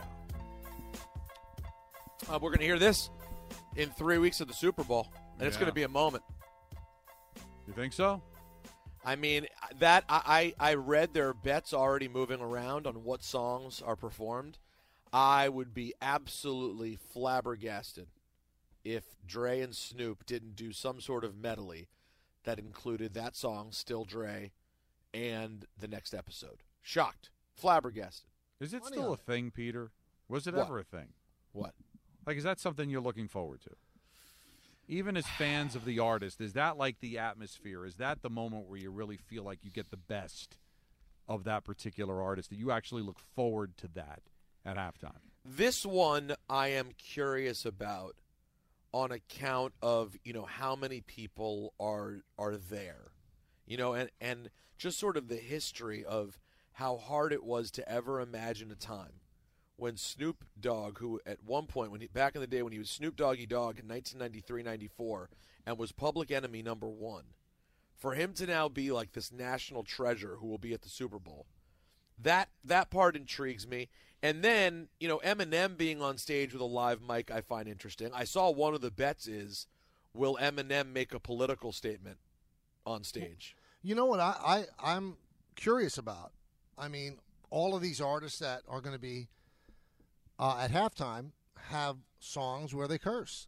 Uh, we're going to hear this in three weeks of the Super Bowl, and yeah. It's going to be a moment. You think so? I mean, that I, I read there are bets already moving around on what songs are performed. I would be absolutely flabbergasted if Dre and Snoop didn't do some sort of medley that included that song, Still Dre, and the next episode. Shocked. Flabbergasted. Is it still a thing, Peter? Was it What? ever a thing? What? Like, is that something you're looking forward to? Even as fans of the artist, is that like the atmosphere? Is that the moment where you really feel like you get the best of that particular artist, that you actually look forward to that at halftime? This one I am curious about on account of, you know, how many people are are there. You know, and, and just sort of the history of how hard it was to ever imagine a time when Snoop Dogg, who at one point, when he, back in the day when he was Snoop Doggy Dogg in nineteen ninety-three ninety-four and was Public Enemy number one, for him to now be like this national treasure who will be at the Super Bowl, that that part intrigues me. And then, you know, Eminem being on stage with a live mic I find interesting. I saw one of the bets is, will Eminem make a political statement on stage? You know what I, I, I'm curious about? I mean, all of these artists that are going to be Uh, at halftime have songs where they curse.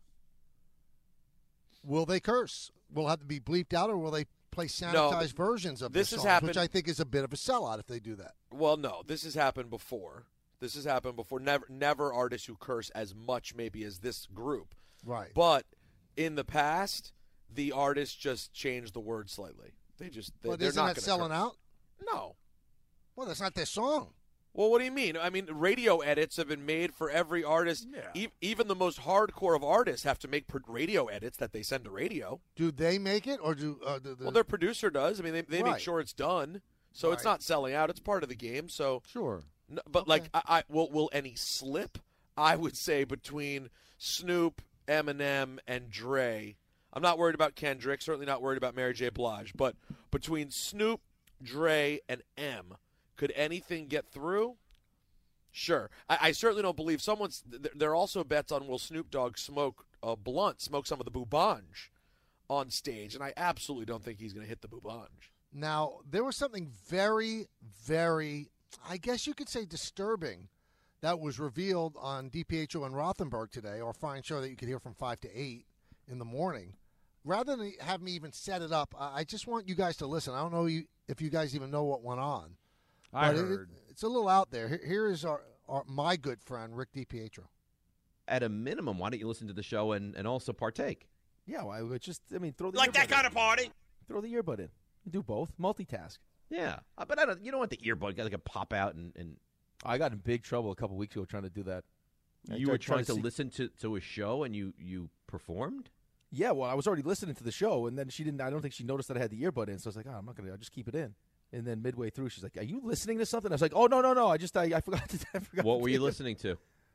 Will they curse? Will it have to be bleeped out, or will they play sanitized no, versions of this the has songs, happened, which I think is a bit of a sellout if they do that. Well, no, this has happened before. This has happened before. Never, never artists who curse as much maybe as this group. Right. But in the past, the artists just changed the word slightly. They just they, Well, they're isn't not that gonna selling curse. out? No. Well, that's not their song. Well, what do you mean? I mean, radio edits have been made for every artist. Yeah. E- even the most hardcore of artists have to make pro- radio edits that they send to radio. Do they make it, or do uh, the, the... Well, their producer does. I mean, they, they Right. make sure it's done. So it's Right. not selling out. It's part of the game. So Sure. No, but, like, I, I will, will any slip? I would say between Snoop, Eminem, and Dre. I'm not worried about Kendrick. Certainly not worried about Mary J. Blige. But between Snoop, Dre, and M, could anything get through? Sure. I, I certainly don't believe someone's – there are also bets on will Snoop Dogg smoke a blunt, smoke some of the Boubange on stage, and I absolutely don't think he's going to hit the Boubange. Now, there was something very, very, I guess you could say disturbing that was revealed on D P H O and Rothenberg today, our fine show that you could hear from five to eight in the morning. Rather than have me even set it up, I just want you guys to listen. I don't know you, if you guys even know what went on. I but heard. It, it's a little out there. Here, here is our, our my good friend, Rick DiPietro. At a minimum, why don't you listen to the show and, and also partake? Yeah, well, I would just, I mean, throw the Like that earbud kind in. of party? Throw the earbud in. Do both. Multitask. Yeah, uh, but I don't. You don't want the earbud like a pop out and, and. I got in big trouble a couple weeks ago trying to do that. I You tried- were tried trying to see- listen to, to a show and you, you performed? Yeah, well, I was already listening to the show, and then she didn't. I don't think she noticed that I had the earbud in, so I was like, "Oh, I'm not gonna. I'll just keep it in." And then midway through, she's like, "Are you listening to something?" I was like, "Oh, no, no, no. I just, I, I forgot to." I forgot What to were you do it." listening to?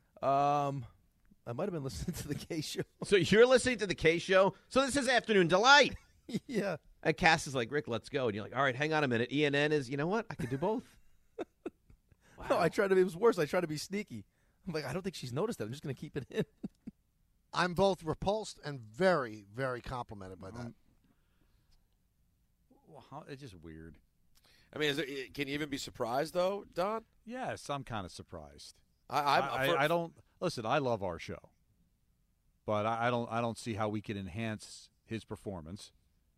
Um, I might have been listening to the K Show. So you're listening to the K Show? So this is Afternoon Delight. Yeah. And Cass is like, Rick, let's go. And you're like, all right, hang on a minute. E N N is, you know what? I could do both. No, I tried to be. It was worse. I tried to be sneaky. I'm like, I don't think she's noticed that. I'm just gonna keep it in. I'm both repulsed and very, very complimented by that. Well, how, it's just weird. I mean, is it, can you even be surprised, though, Don? Yes, I'm kind of surprised. I, I'm, I, for- I don't listen. I love our show, but I, I don't. I don't see how we can enhance his performance.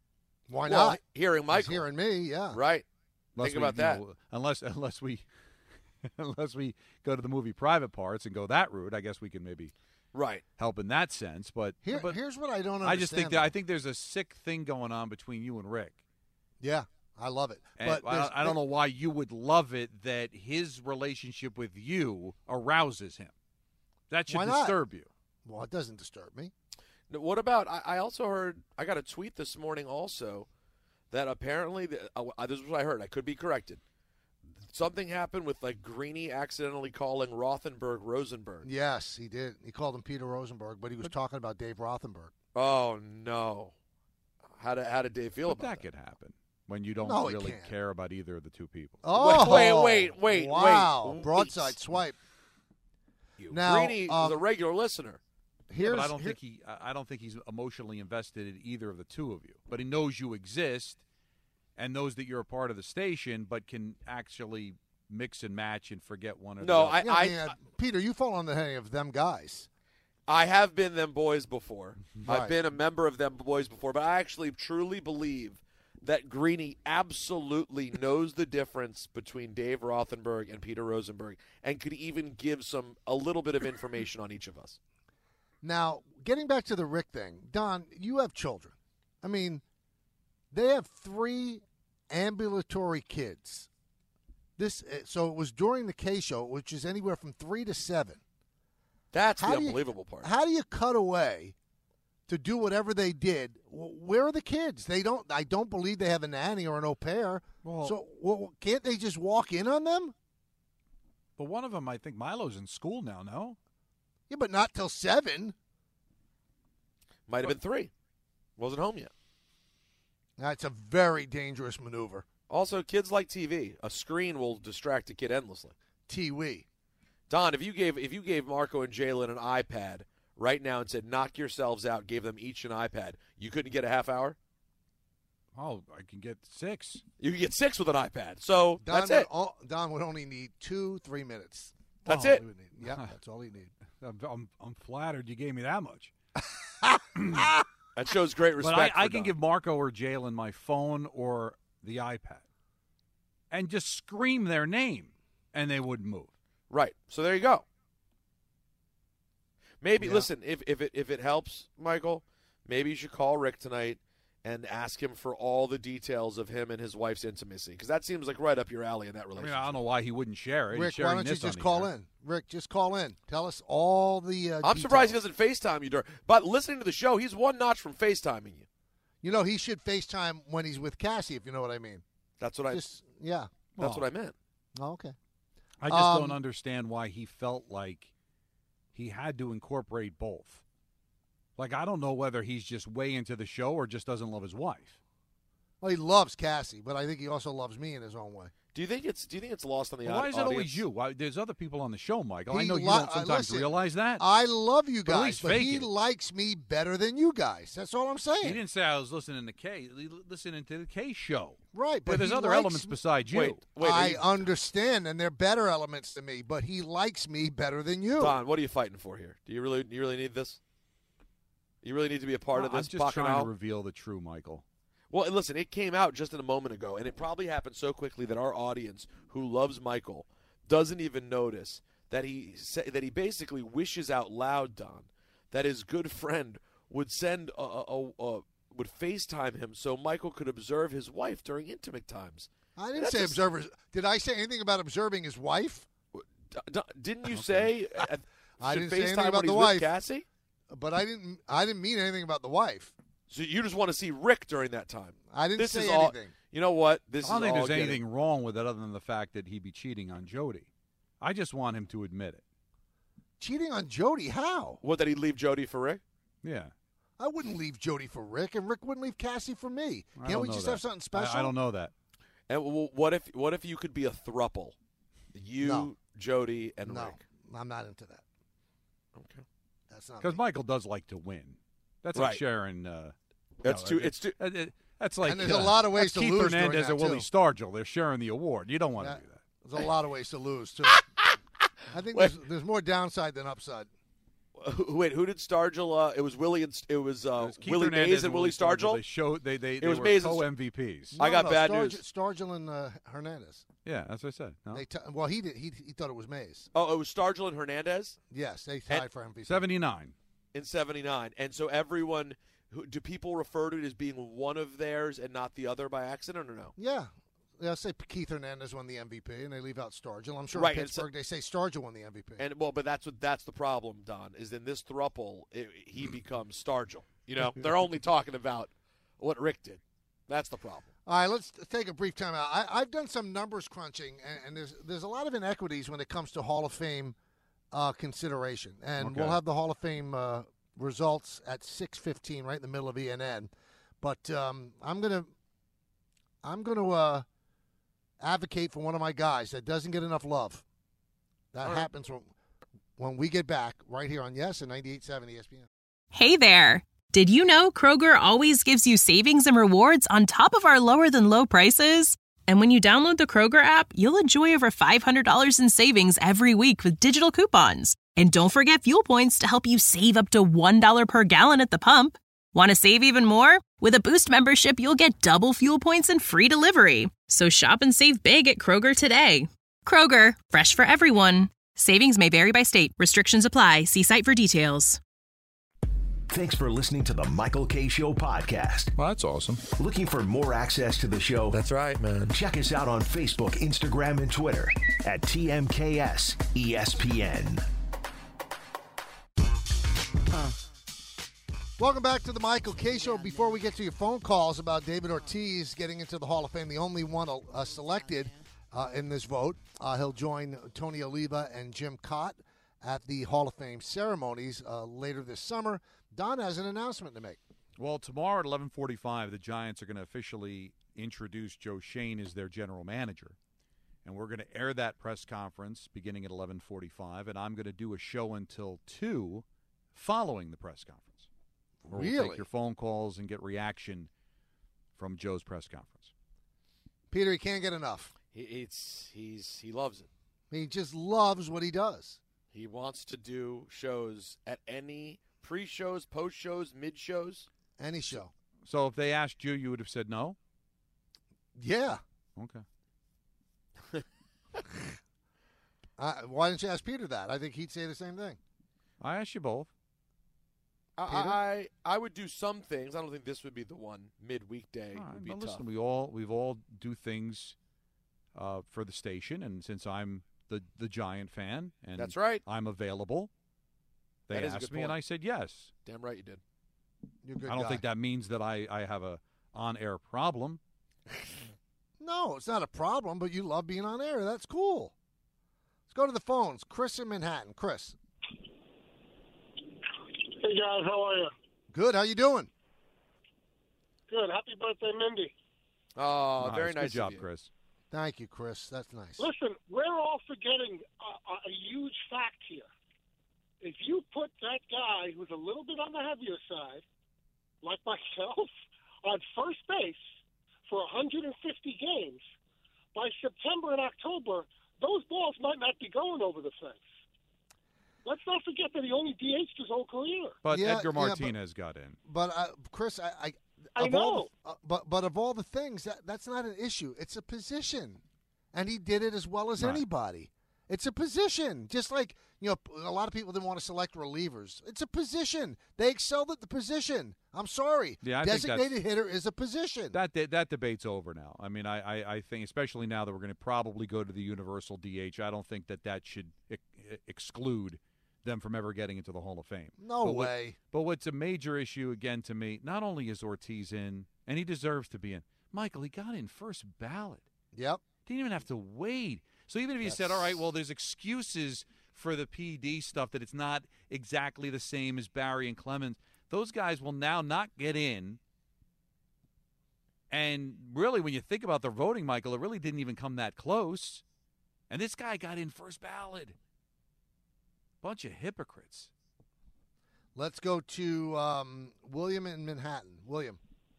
Why Well, not? hearing Michael. He's hearing me, yeah. Right. Unless Think we, about you that. know, unless unless we unless we go to the movie Private Parts and go that route, I guess we can maybe right help in that sense. But, Here, but here's what I don't understand. I just think that though. I think there's a sick thing going on between you and Rick. Yeah, I love it. And but I, there's- I don't know why you would love it that his relationship with you arouses him. That should Why not? disturb you. Well, it doesn't disturb me. Now, what about? I, I also heard. I got a tweet this morning also that apparently the, uh, this is what I heard. I could be corrected. Something happened with like Greeny accidentally calling Rothenberg Rosenberg. Yes, he did. He called him Peter Rosenberg, but he was talking about Dave Rothenberg. Oh no! How did how did Dave feel But about that could happen when you don't No, it really can't. care about either of the two people. Oh, wait, wait, wait, wow. wait. Broadside swipe. You. Now, Greeny um, is a regular listener. Yeah, Here's, but I don't here- think he. I I don't think he's emotionally invested in either of the two of you. But he knows you exist, and knows that you're a part of the station, but can actually mix and match and forget one or No, the other. I- Yeah, I mean, uh, Peter, you fall on the head of them guys. I have been them boys before. Right. I've been a member of them boys before, but I actually truly believe that Greeny absolutely knows the difference between Dave Rothenberg and Peter Rosenberg, and could even give some a little bit of information on each of us. Now, getting back to the Rick thing, Don, you have children. I mean, they have three ambulatory kids. This so it was during the K show, which is anywhere from three to seven. That's How the do you- unbelievable part. How do you cut away to do whatever they did? W- Where are the kids? They don't. I don't believe they have a nanny or an au pair. Well- so well, can't they just walk in on them? But one of them, I think Milo's in school now. No. Yeah, but not till seven. Might have been three. Wasn't home yet. That's a very dangerous maneuver. Also, kids like T V. A screen will distract a kid endlessly. T V. Don, if you gave if you gave Marco and Jalen an iPad right now and said knock yourselves out, gave them each an iPad, you couldn't get a half hour? Oh, I can get six. You can get six with an iPad. So Don that's would, it. o- Don would only need two, three minutes. That's Oh, it. He would need- Yeah, that's all he need. I'm, I'm, I'm flattered you gave me that much. That shows great respect. But I, I for can Don. give Marco or Jalen my phone or the iPad and just scream their name, and they wouldn't move. Right. So there you go. Maybe Yeah. listen, if if it if it helps, Michael, maybe you should call Rick tonight and ask him for all the details of him and his wife's intimacy, because that seems like right up your alley in that I relationship. mean, I don't know why he wouldn't share it. He's Rick, why sharing don't you this on just the call air. in? Rick, just call in. Tell us all the. Uh, I'm surprised he details. doesn't FaceTime you during. But listening to the show, he's one notch from FaceTiming you. You know, he should FaceTime when he's with Cassie, if you know what I mean. That's what I. Just yeah. That's Well, what I meant. Oh, okay. I just Um, don't understand why he felt like he had to incorporate both. Like, I don't know whether he's just way into the show or just doesn't love his wife. Well, he loves Cassie, but I think he also loves me in his own way. Do you think it's Do you think it's lost on the Well, why is it audience? always you? Why, there's other people on the show, Michael. I He know you li- don't uh, sometimes listen, realize that. I love you But at guys, least but fake he it. likes me better than you guys. That's all I'm saying. He didn't say I was listening to K. Listening to the K show. Right, but Where there's he other likes elements me- besides you. Wait, wait. are I you- understand, and they're better elements to me, but he likes me better than you. Don, what are you fighting for here? Do you really Do you really need this? You really need to be a part Well, of this. I'm just trying Bacchanal? to reveal the true Michael. Well, listen, it came out just in a moment ago, and it probably happened so quickly that our audience, who loves Michael, doesn't even notice that he sa- that he basically wishes out loud, Don, that his good friend would send a, a, a, a would FaceTime him so Michael could observe his wife during intimate times. I didn't That's say a- observers. Did I say anything about observing his wife? D- d- didn't you say uh, I should didn't say FaceTime anything when about he's the with wife. Cassie? But I didn't. I didn't mean anything about the wife. So you just want to see Rick during that time? I didn't this say is all, anything. You know what? This I don't is think all there's getting- anything wrong with it other than the fact that he'd be cheating on Jody. I just want him to admit it. Cheating on Jody? How? What, that he'd leave Jody for Rick? Yeah. I wouldn't leave Jody for Rick, and Rick wouldn't leave Cassie for me. I Can't don't we know just that. have something I- special? I, don't know that. And w- what if what if you could be a thruple? You, No. Jody, and No, Rick. I'm not into that. Okay. That's not Because me. Michael does like to win. That's Right. like sharing. Uh, That's no, too- it- it's too- it- it- That's like And there's a uh, lot of ways that's to Keith lose during Hernandez that, and Willie too. Stargell. They're sharing the award. You don't want to That- do that. There's a lot of ways to lose too. I think Wait. there's, there's more downside than upside. Wait, who did Stargell? Uh, it was Willie and it was, uh, Keith Willie Hernandez Mays and Willie Stargell. They showed they they, It they was were Mays and- co-M V Ps. I got no, bad Stargell, news. Stargell and uh, Hernandez. Yeah, that's what I said. No. They t- well, he did. He he thought it was Mays. Oh, it was Stargell and Hernandez. Yes, they tied for M V P. seventy-nine in seventy-nine, and so everyone. Who, do people refer to it as being one of theirs and not the other by accident, or no? Yeah. They'll say Keith Hernandez won the M V P, and they leave out Stargell. I'm sure Right, in and so- Pittsburgh they say Stargell won the M V P. And well, but that's what that's the problem, Don. Is in this thruple, it, he becomes Stargell. You know, they're only talking about what Rick did. That's the problem. All right, let's take a brief time out. I, I've done some numbers crunching, and, and there's there's a lot of inequities when it comes to Hall of Fame uh, consideration. And Okay. we'll have the Hall of Fame uh, results at six fifteen, right in the middle of E N N. But um, I'm gonna I'm gonna uh, advocate for one of my guys that doesn't get enough love. That All right. happens when, when we get back right here on Yes and ninety-eight point seven E S P N. Hey there! Did you know Kroger always gives you savings and rewards on top of our lower than low prices? And when you download the Kroger app, you'll enjoy over five hundred dollars in savings every week with digital coupons. And don't forget fuel points to help you save up to one dollar per gallon at the pump. Want to save even more? With a Boost membership, you'll get double fuel points and free delivery. So shop and save big at Kroger today. Kroger, fresh for everyone. Savings may vary by state. Restrictions apply. See site for details. Thanks for listening to the Michael K. Show podcast. Well, that's awesome. Looking for more access to the show? That's right, man. Check us out on Facebook, Instagram, and Twitter at T M K S E S P N. Welcome back to the Michael K. Show. Before we get to your phone calls about David Ortiz getting into the Hall of Fame, the only one uh, selected uh, in this vote, uh, he'll join Tony Oliva and Jim Cott at the Hall of Fame ceremonies uh, later this summer. Don has an announcement to make. Well, tomorrow at eleven forty-five, the Giants are going to officially introduce Joe Shane as their general manager. And we're going to air that press conference beginning at eleven forty-five, and I'm going to do a show until two following the press conference. Where We'll Really? take your phone calls and get reaction from Joe's press conference. Peter, he can't get enough. He, it's he's he loves it. He just loves what he does. He wants to do shows at any pre-shows, post-shows, mid-shows. Any show. So if they asked you, you would have said no? Yeah. Okay. Uh, why didn't you ask Peter that? I think he'd say the same thing. I asked you both. I, I I would do some things. I don't think this would be the one mid-weekday. All right, would be but tough. listen, we all we've all do things uh, for the station, and since I'm the the Giant fan, and That's right. I'm available. They That is a asked good me, and point. I said yes. Damn right you did. You're a good I don't guy. think that means that I, I have a on-air problem. No, it's not a problem, but you love being on air. That's cool. Let's go to the phones. Chris in Manhattan. Chris. Hey guys, how are you? Good. How you doing? Good. Happy birthday, Mindy. Oh, Nice. very Good nice job, of you. Chris. Thank you, Chris. That's nice. Listen, we're all forgetting a, a, a huge fact here. If you put that guy who's a little bit on the heavier side, like myself, on first base for one hundred fifty games, by September and October, those balls might not be going over the fence. Let's not forget that he only D H'd his whole career. But Yeah, Edgar yeah, but- Martinez got in. But uh, Chris, I, I, I of all know. the- uh, but but of all the things, that that's not an issue. It's a position, and he did it as well as Right. anybody. It's a position, just like you know. A lot of people didn't want to select relievers. It's a position. They excelled at the position. I'm sorry. Yeah, I think that's- designated hitter is a position. That de- that debate's over now. I mean, I, I, I think, especially now that we're going to probably go to the universal D H, I don't think that that should ex- exclude them from ever getting into the Hall of Fame. No But what- way. but what's a major issue, again, to me, not only is Ortiz in, and he deserves to be in, Michael, he got in first ballot. Yep. Didn't even have to wait. So even if you said, all right, well, there's excuses for the P D stuff that it's not exactly the same as Barry and Clemens, those guys will now not get in. And really, when you think about their voting, Michael, it really didn't even come that close. And this guy got in first ballot. Bunch of hypocrites. Let's go to um, William in Manhattan. William.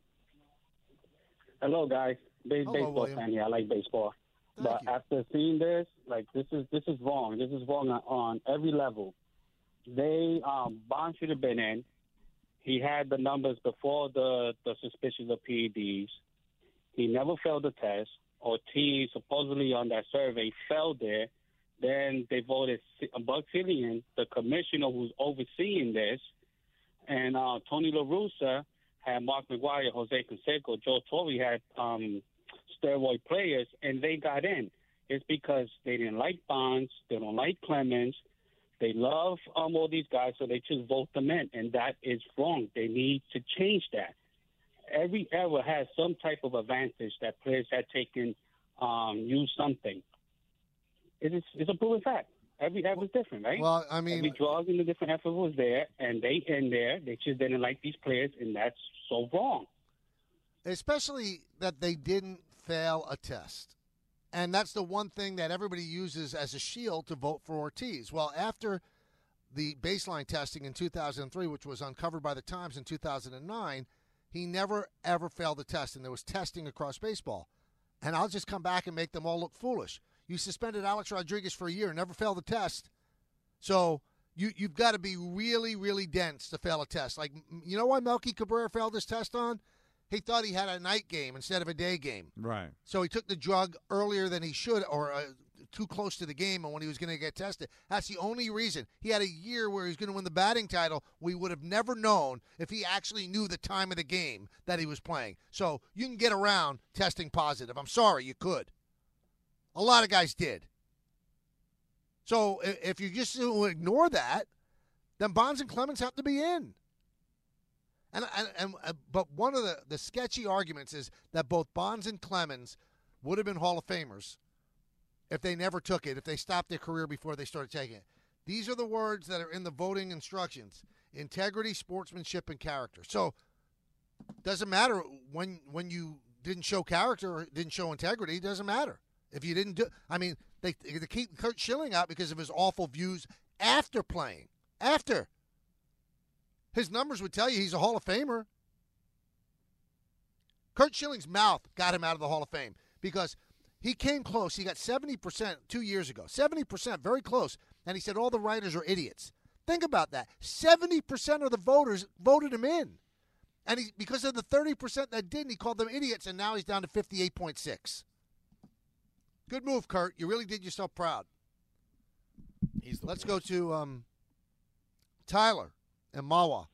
Hello, guys. Big Hello, baseball William. fan here. I like baseball. but after seeing this, like this is this is wrong. This is wrong on, on every level. they um, Bond should have been in. He had the numbers before the, the suspicions of P E Ds. He never failed the test. Ortiz, supposedly on that survey, failed there. Then they voted Buck Cillian, the commissioner who's overseeing this, and uh, Tony La Russa had Mark McGuire, Jose Canseco, Joe Torre had um, steroid players, and they got in. It's because they didn't like Bonds, they don't like Clemens, they love um, all these guys, so they just vote them in, and that is wrong. They need to change that. Every era has some type of advantage that players had taken, um, used something. It is, it's a proven fact. Every era was different, right? Well, I mean, every drug in the different effort was there, and they in there. They just didn't like these players, and that's so wrong. Especially that they didn't fail a test, and that's the one thing that everybody uses as a shield to vote for Ortiz. Well, after the baseline testing in two thousand three, which was uncovered by the Times in two thousand nine, he never ever failed the test, and there was testing across baseball. And I'll just come back and make them all look foolish. You suspended Alex Rodriguez for a year, never failed the test. So you, you've got to be really, really dense to fail a test. Like, you know why Melky Cabrera failed his test on? He thought he had a night game instead of a day game. Right. So he took the drug earlier than he should, or uh, too close to the game and when he was going to get tested. That's the only reason. He had a year where he was going to win the batting title. We would have never known if he actually knew the time of the game that he was playing. So you can get around testing positive. I'm sorry, you could. A lot of guys did. So if you just ignore that, then Bonds and Clemens have to be in. And, and, and uh, but one of the, the sketchy arguments is that both Bonds and Clemens would have been Hall of Famers if they never took it, if they stopped their career before they started taking it. These are the words that are in the voting instructions: integrity, sportsmanship, and character. So doesn't matter when when you didn't show character or didn't show integrity. It doesn't matter. If you didn't do, I mean, they, they keep Curt Schilling out because of his awful views after playing. After. His numbers would tell you he's a Hall of Famer. Curt Schilling's mouth got him out of the Hall of Fame because he came close. He got seventy percent two years ago. seventy percent, very close. And he said all the writers are idiots. Think about that. seventy percent of the voters voted him in. And he, because of the thirty percent that didn't, he called them idiots, and now he's down to fifty-eight point six. Good move, Kurt. You really did yourself proud. He's the Let's worst. go to um, Tyler and Mawa.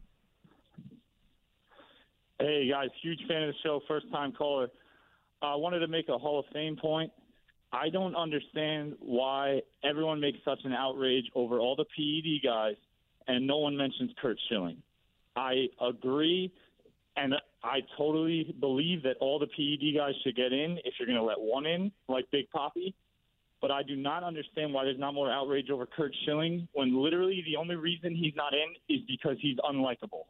Hey, guys. Huge fan of the show. First-time caller. I uh, wanted to make a Hall of Fame point. I don't understand why everyone makes such an outrage over all the P E D guys, and no one mentions Curt Schilling. I agree, and I totally believe that all the P E D guys should get in if you're going to let one in, like Big Papi. But I do not understand why there's not more outrage over Curt Schilling when literally the only reason he's not in is because he's unlikable.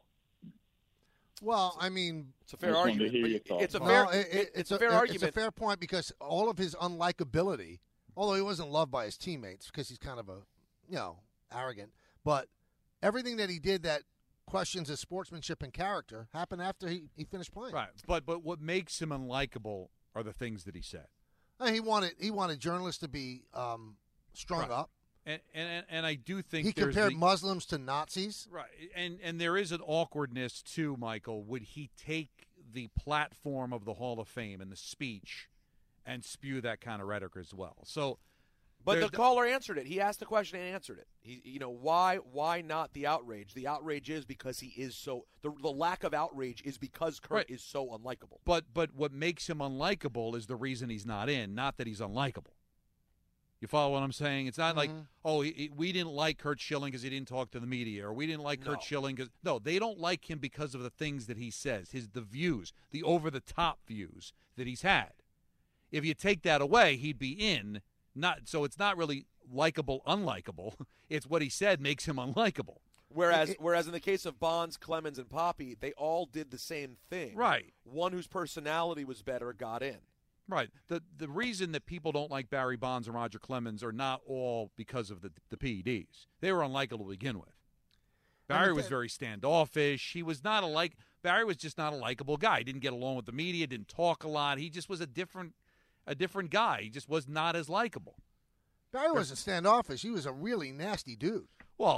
Well, I mean, it's a fair argument. But it's a no, fair. it, it, it's a a fair it, argument. It's a fair point because all of his unlikability, although he wasn't loved by his teammates because he's kind of a, you know, arrogant, but everything that he did that questions his sportsmanship and character happened after he, he finished playing. Right, but but what makes him unlikable are the things that he said. Uh, He wanted he wanted journalists to be um, strung Right. up. And, and and I do think He there's compared the, Muslims to Nazis. Right, and and there is an awkwardness too, Michael. Would he take the platform of the Hall of Fame and the speech and spew that kind of rhetoric as well? So, But there- the caller answered it. He asked the question and answered it. He, you know, why why not the outrage? The outrage is because he is so. The, the lack of outrage is because Kurt Right. is so unlikable. But but what makes him unlikable is the reason he's not in, not that he's unlikable. You follow what I'm saying? It's not like, oh, he, he- we didn't like Curt Schilling because he didn't talk to the media, or we didn't like No. Curt Schilling because no, they don't like him because of the things that he says, his the views, the over the top views that he's had. If you take that away, he'd be in. Not so it's not really likable, unlikable. It's what he said makes him unlikable. Whereas, whereas in the case of Bonds, Clemens, and Poppy, they all did the same thing. Right. One whose personality was better got in. Right. The the reason that people don't like Barry Bonds and Roger Clemens are not all because of the the P E Ds. They were unlikable to begin with. Barry was very standoffish. He was not a like Barry was just not a likable guy. He didn't get along with the media, didn't talk a lot. He just was a different a different guy. He just was not as likable. Barry wasn't standoffish. He was a really nasty dude. Well,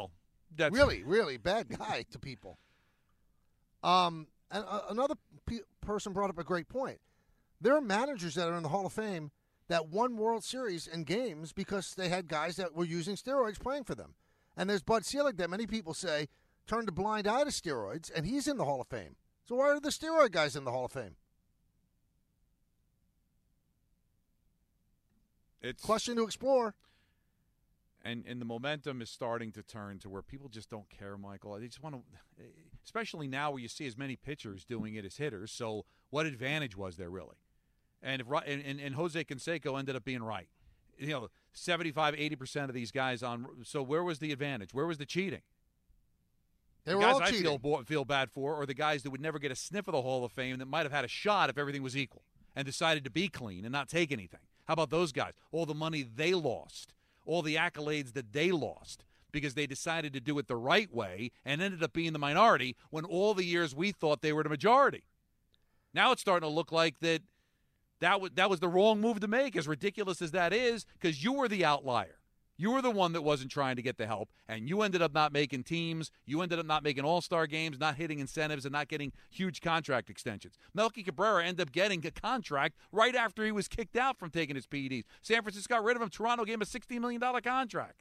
That's really, really bad guy to people. Um, and uh, another pe- person brought up a great point. There are managers that are in the Hall of Fame that won World Series and games because they had guys that were using steroids playing for them. And there's Bud Selig that many people say turned a blind eye to steroids, and he's in the Hall of Fame. So why are the steroid guys in the Hall of Fame? It's question to explore. And and the momentum is starting to turn to where people just don't care, Michael. They just want to, especially now where you see as many pitchers doing it as hitters. So what advantage was there really? And if and, and, and Jose Canseco ended up being right. You know, seventy-five, eighty percent of these guys on. So where was the advantage? Where was the cheating? They the were guys all I cheating. feel feel bad for, or the guys that would never get a sniff of the Hall of Fame that might have had a shot if everything was equal and decided to be clean and not take anything. How about those guys? All the money they lost, all the accolades that they lost because they decided to do it the right way and ended up being the minority when all the years we thought they were the majority. Now it's starting to look like that that was, that was the wrong move to make, as ridiculous as that is, because you were the outlier. You were the one that wasn't trying to get the help, and you ended up not making teams. You ended up not making all-star games, not hitting incentives, and not getting huge contract extensions. Melky Cabrera ended up getting a contract right after he was kicked out from taking his P E Ds. San Francisco got rid of him. Toronto gave him a sixteen million dollars contract.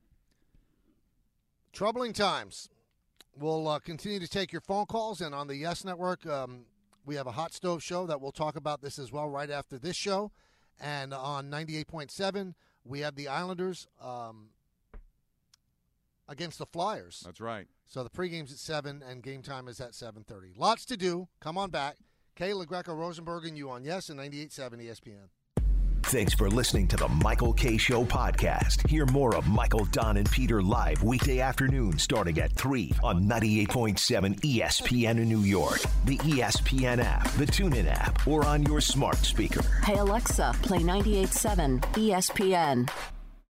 Troubling times. We'll uh, continue to take your phone calls, and on the Yes Network, um, we have a Hot Stove show that we'll talk about this as well right after this show. And on ninety-eight point seven, we have the Islanders um, against the Flyers. That's right. So the pregame's at seven, and game time is at seven thirty. Lots to do. Come on back. Kay LaGreca, Rosenberg, and you on Yes and ninety-eight point seven E S P N. Thanks for listening to the Michael K. Show podcast. Hear more of Michael, Don, and Peter live weekday afternoon starting at three on ninety-eight point seven E S P N in New York, the E S P N app, the TuneIn app, or on your smart speaker. Hey, Alexa, play ninety-eight point seven E S P N.